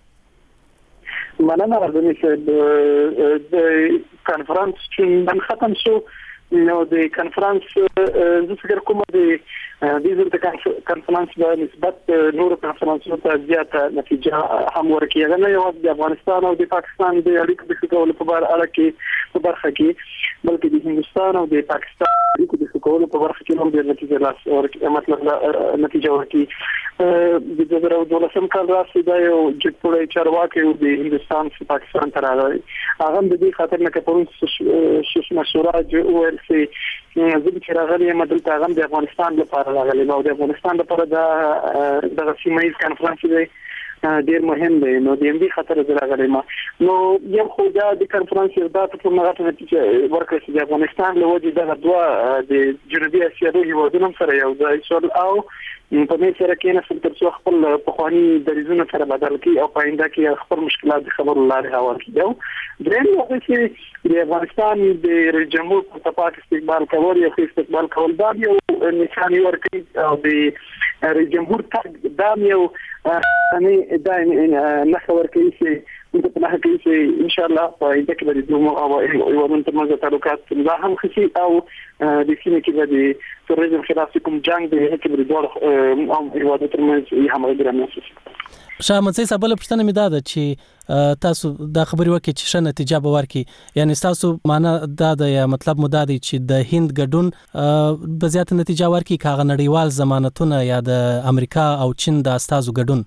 ورکړي مننه راځي چې د کنفرانس چې ختم شو نو د کنفرانس زه فکر کوم د دې کنفرانس په نسبت نور کنفرانسونو ته زیاته نتیجه هم ورکړي نه یو د افغانستان او د پاکستان د اړیکو د ښه کولو په برخه کې بلکې د هندستان او د پاکستان اړیکو د ښه کولو په برخه کې هم د نتیجه لاس ورکړي مطلب نتیجه ورکړي د 2012 کال راځي دا یو جګپوړی چارواکي د هندستان او پاکستان تر راغی هغه د دې خاطر نه کپرون شش مشورات او سي زه چې راغلی یم دلته هغه د افغانستان لپاره راغلی نو د افغانستان لپاره د سیمایي کنفرانس دی ډیر مهم دی نو د دې خاطر زه راغلی ما نو یو خو د کنفرانس د ټول نغټ نتیجه ورکړي چې د افغانستان له وجې د دوه د جنوبي اسیا د هیوادونو سره یو ځای شول او په دې سره کې نه څه تر خپل پخوانی دریزونه سره بدل کی او پاینده کې خپل مشکلات د خبرو لارې هوار کیدو درېم وخت چې د افغانستان د رئیس جمهور په پاک استقبال کول یو استقبال کول دا یو نشانه ورکړي او د رئیس جمهور دا یو نه دا نه ورکړي چې موږ په لاره کې چې ان شاء الله په دې کې به د نو او یو نن ترمنځ تعلقات لا هم خسي او د سیمې کې به تروريزم خلاف کوم جنگ به کې به دوه او یو د ترمنځ یې هم غوډه شاه منصي صاحب له پښتنه می دا چې تاسو دا خبري وکړي چې ش نتیجه به ورکړي یعنی تاسو معنا دا د مطلب مدا دی چې د هند ګډون به زیات نتیجه ورکړي کاغه نړیوال ضمانتونه یا د امریکا او چین د استازو ګډون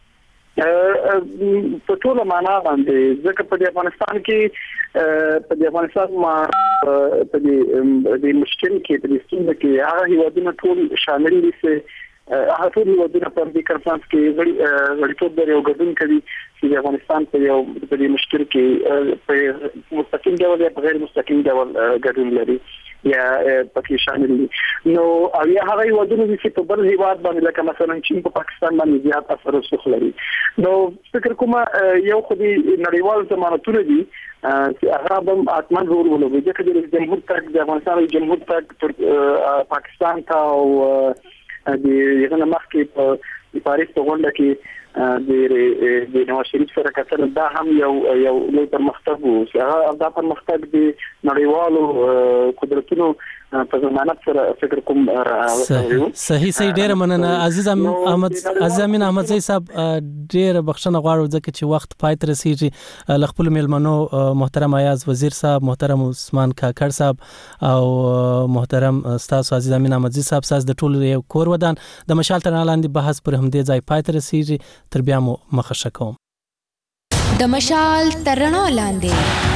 په ټول معنا باندې ځکه په افغانستان کې په افغانستان ما په دې مشکل کې په دې ستونزه کې هغه هیوادونه ټول شامل دي چې هغه ټول ودونه په دې کانفرنس کې غړیتوب لري او ګډون کوي چې د افغانستان په یو د مشکل کې په مستقیم ډول یا غیر مستقیم ډول ګډون لري یا پکې شامل دي نو او یا هغه ودونه چې په بل هیواد باندې لکه مثلا چین په پاکستان باندې زیات اثر رسوخ لري نو فکر کوم یو خو دې نړیوال ضمانتونه دي چې هغه هم اتمن رول ولوي چې د جمهور تک د افغانستان جمهور تک پاکستان ته او د یغنه مخکې په پاریس په غونډه کې د نواز شریف سره کتل دا هم یو لوی پرمختګ وو چې دا پرمختګ د نړیوالو قدرتونو په ضمانت سره فکر کوم صحیح ډیر مننه عزیز امین احمد زئی صاحب ډیر بخښنه غواړم ځکه چې وخت پای ته رسیږي خپل میلمنو محترم ایاز وزیر صاحب محترم عثمان کاکړ صاحب او محترم استاد عزیز امین احمد زئی صاحب ساز د ټول یو کور ودان د مشال تر لاندې بحث پر همدې ځای پای ته رسیږي تر بیا مو مخه شکوم د مشال تر رڼا لاندې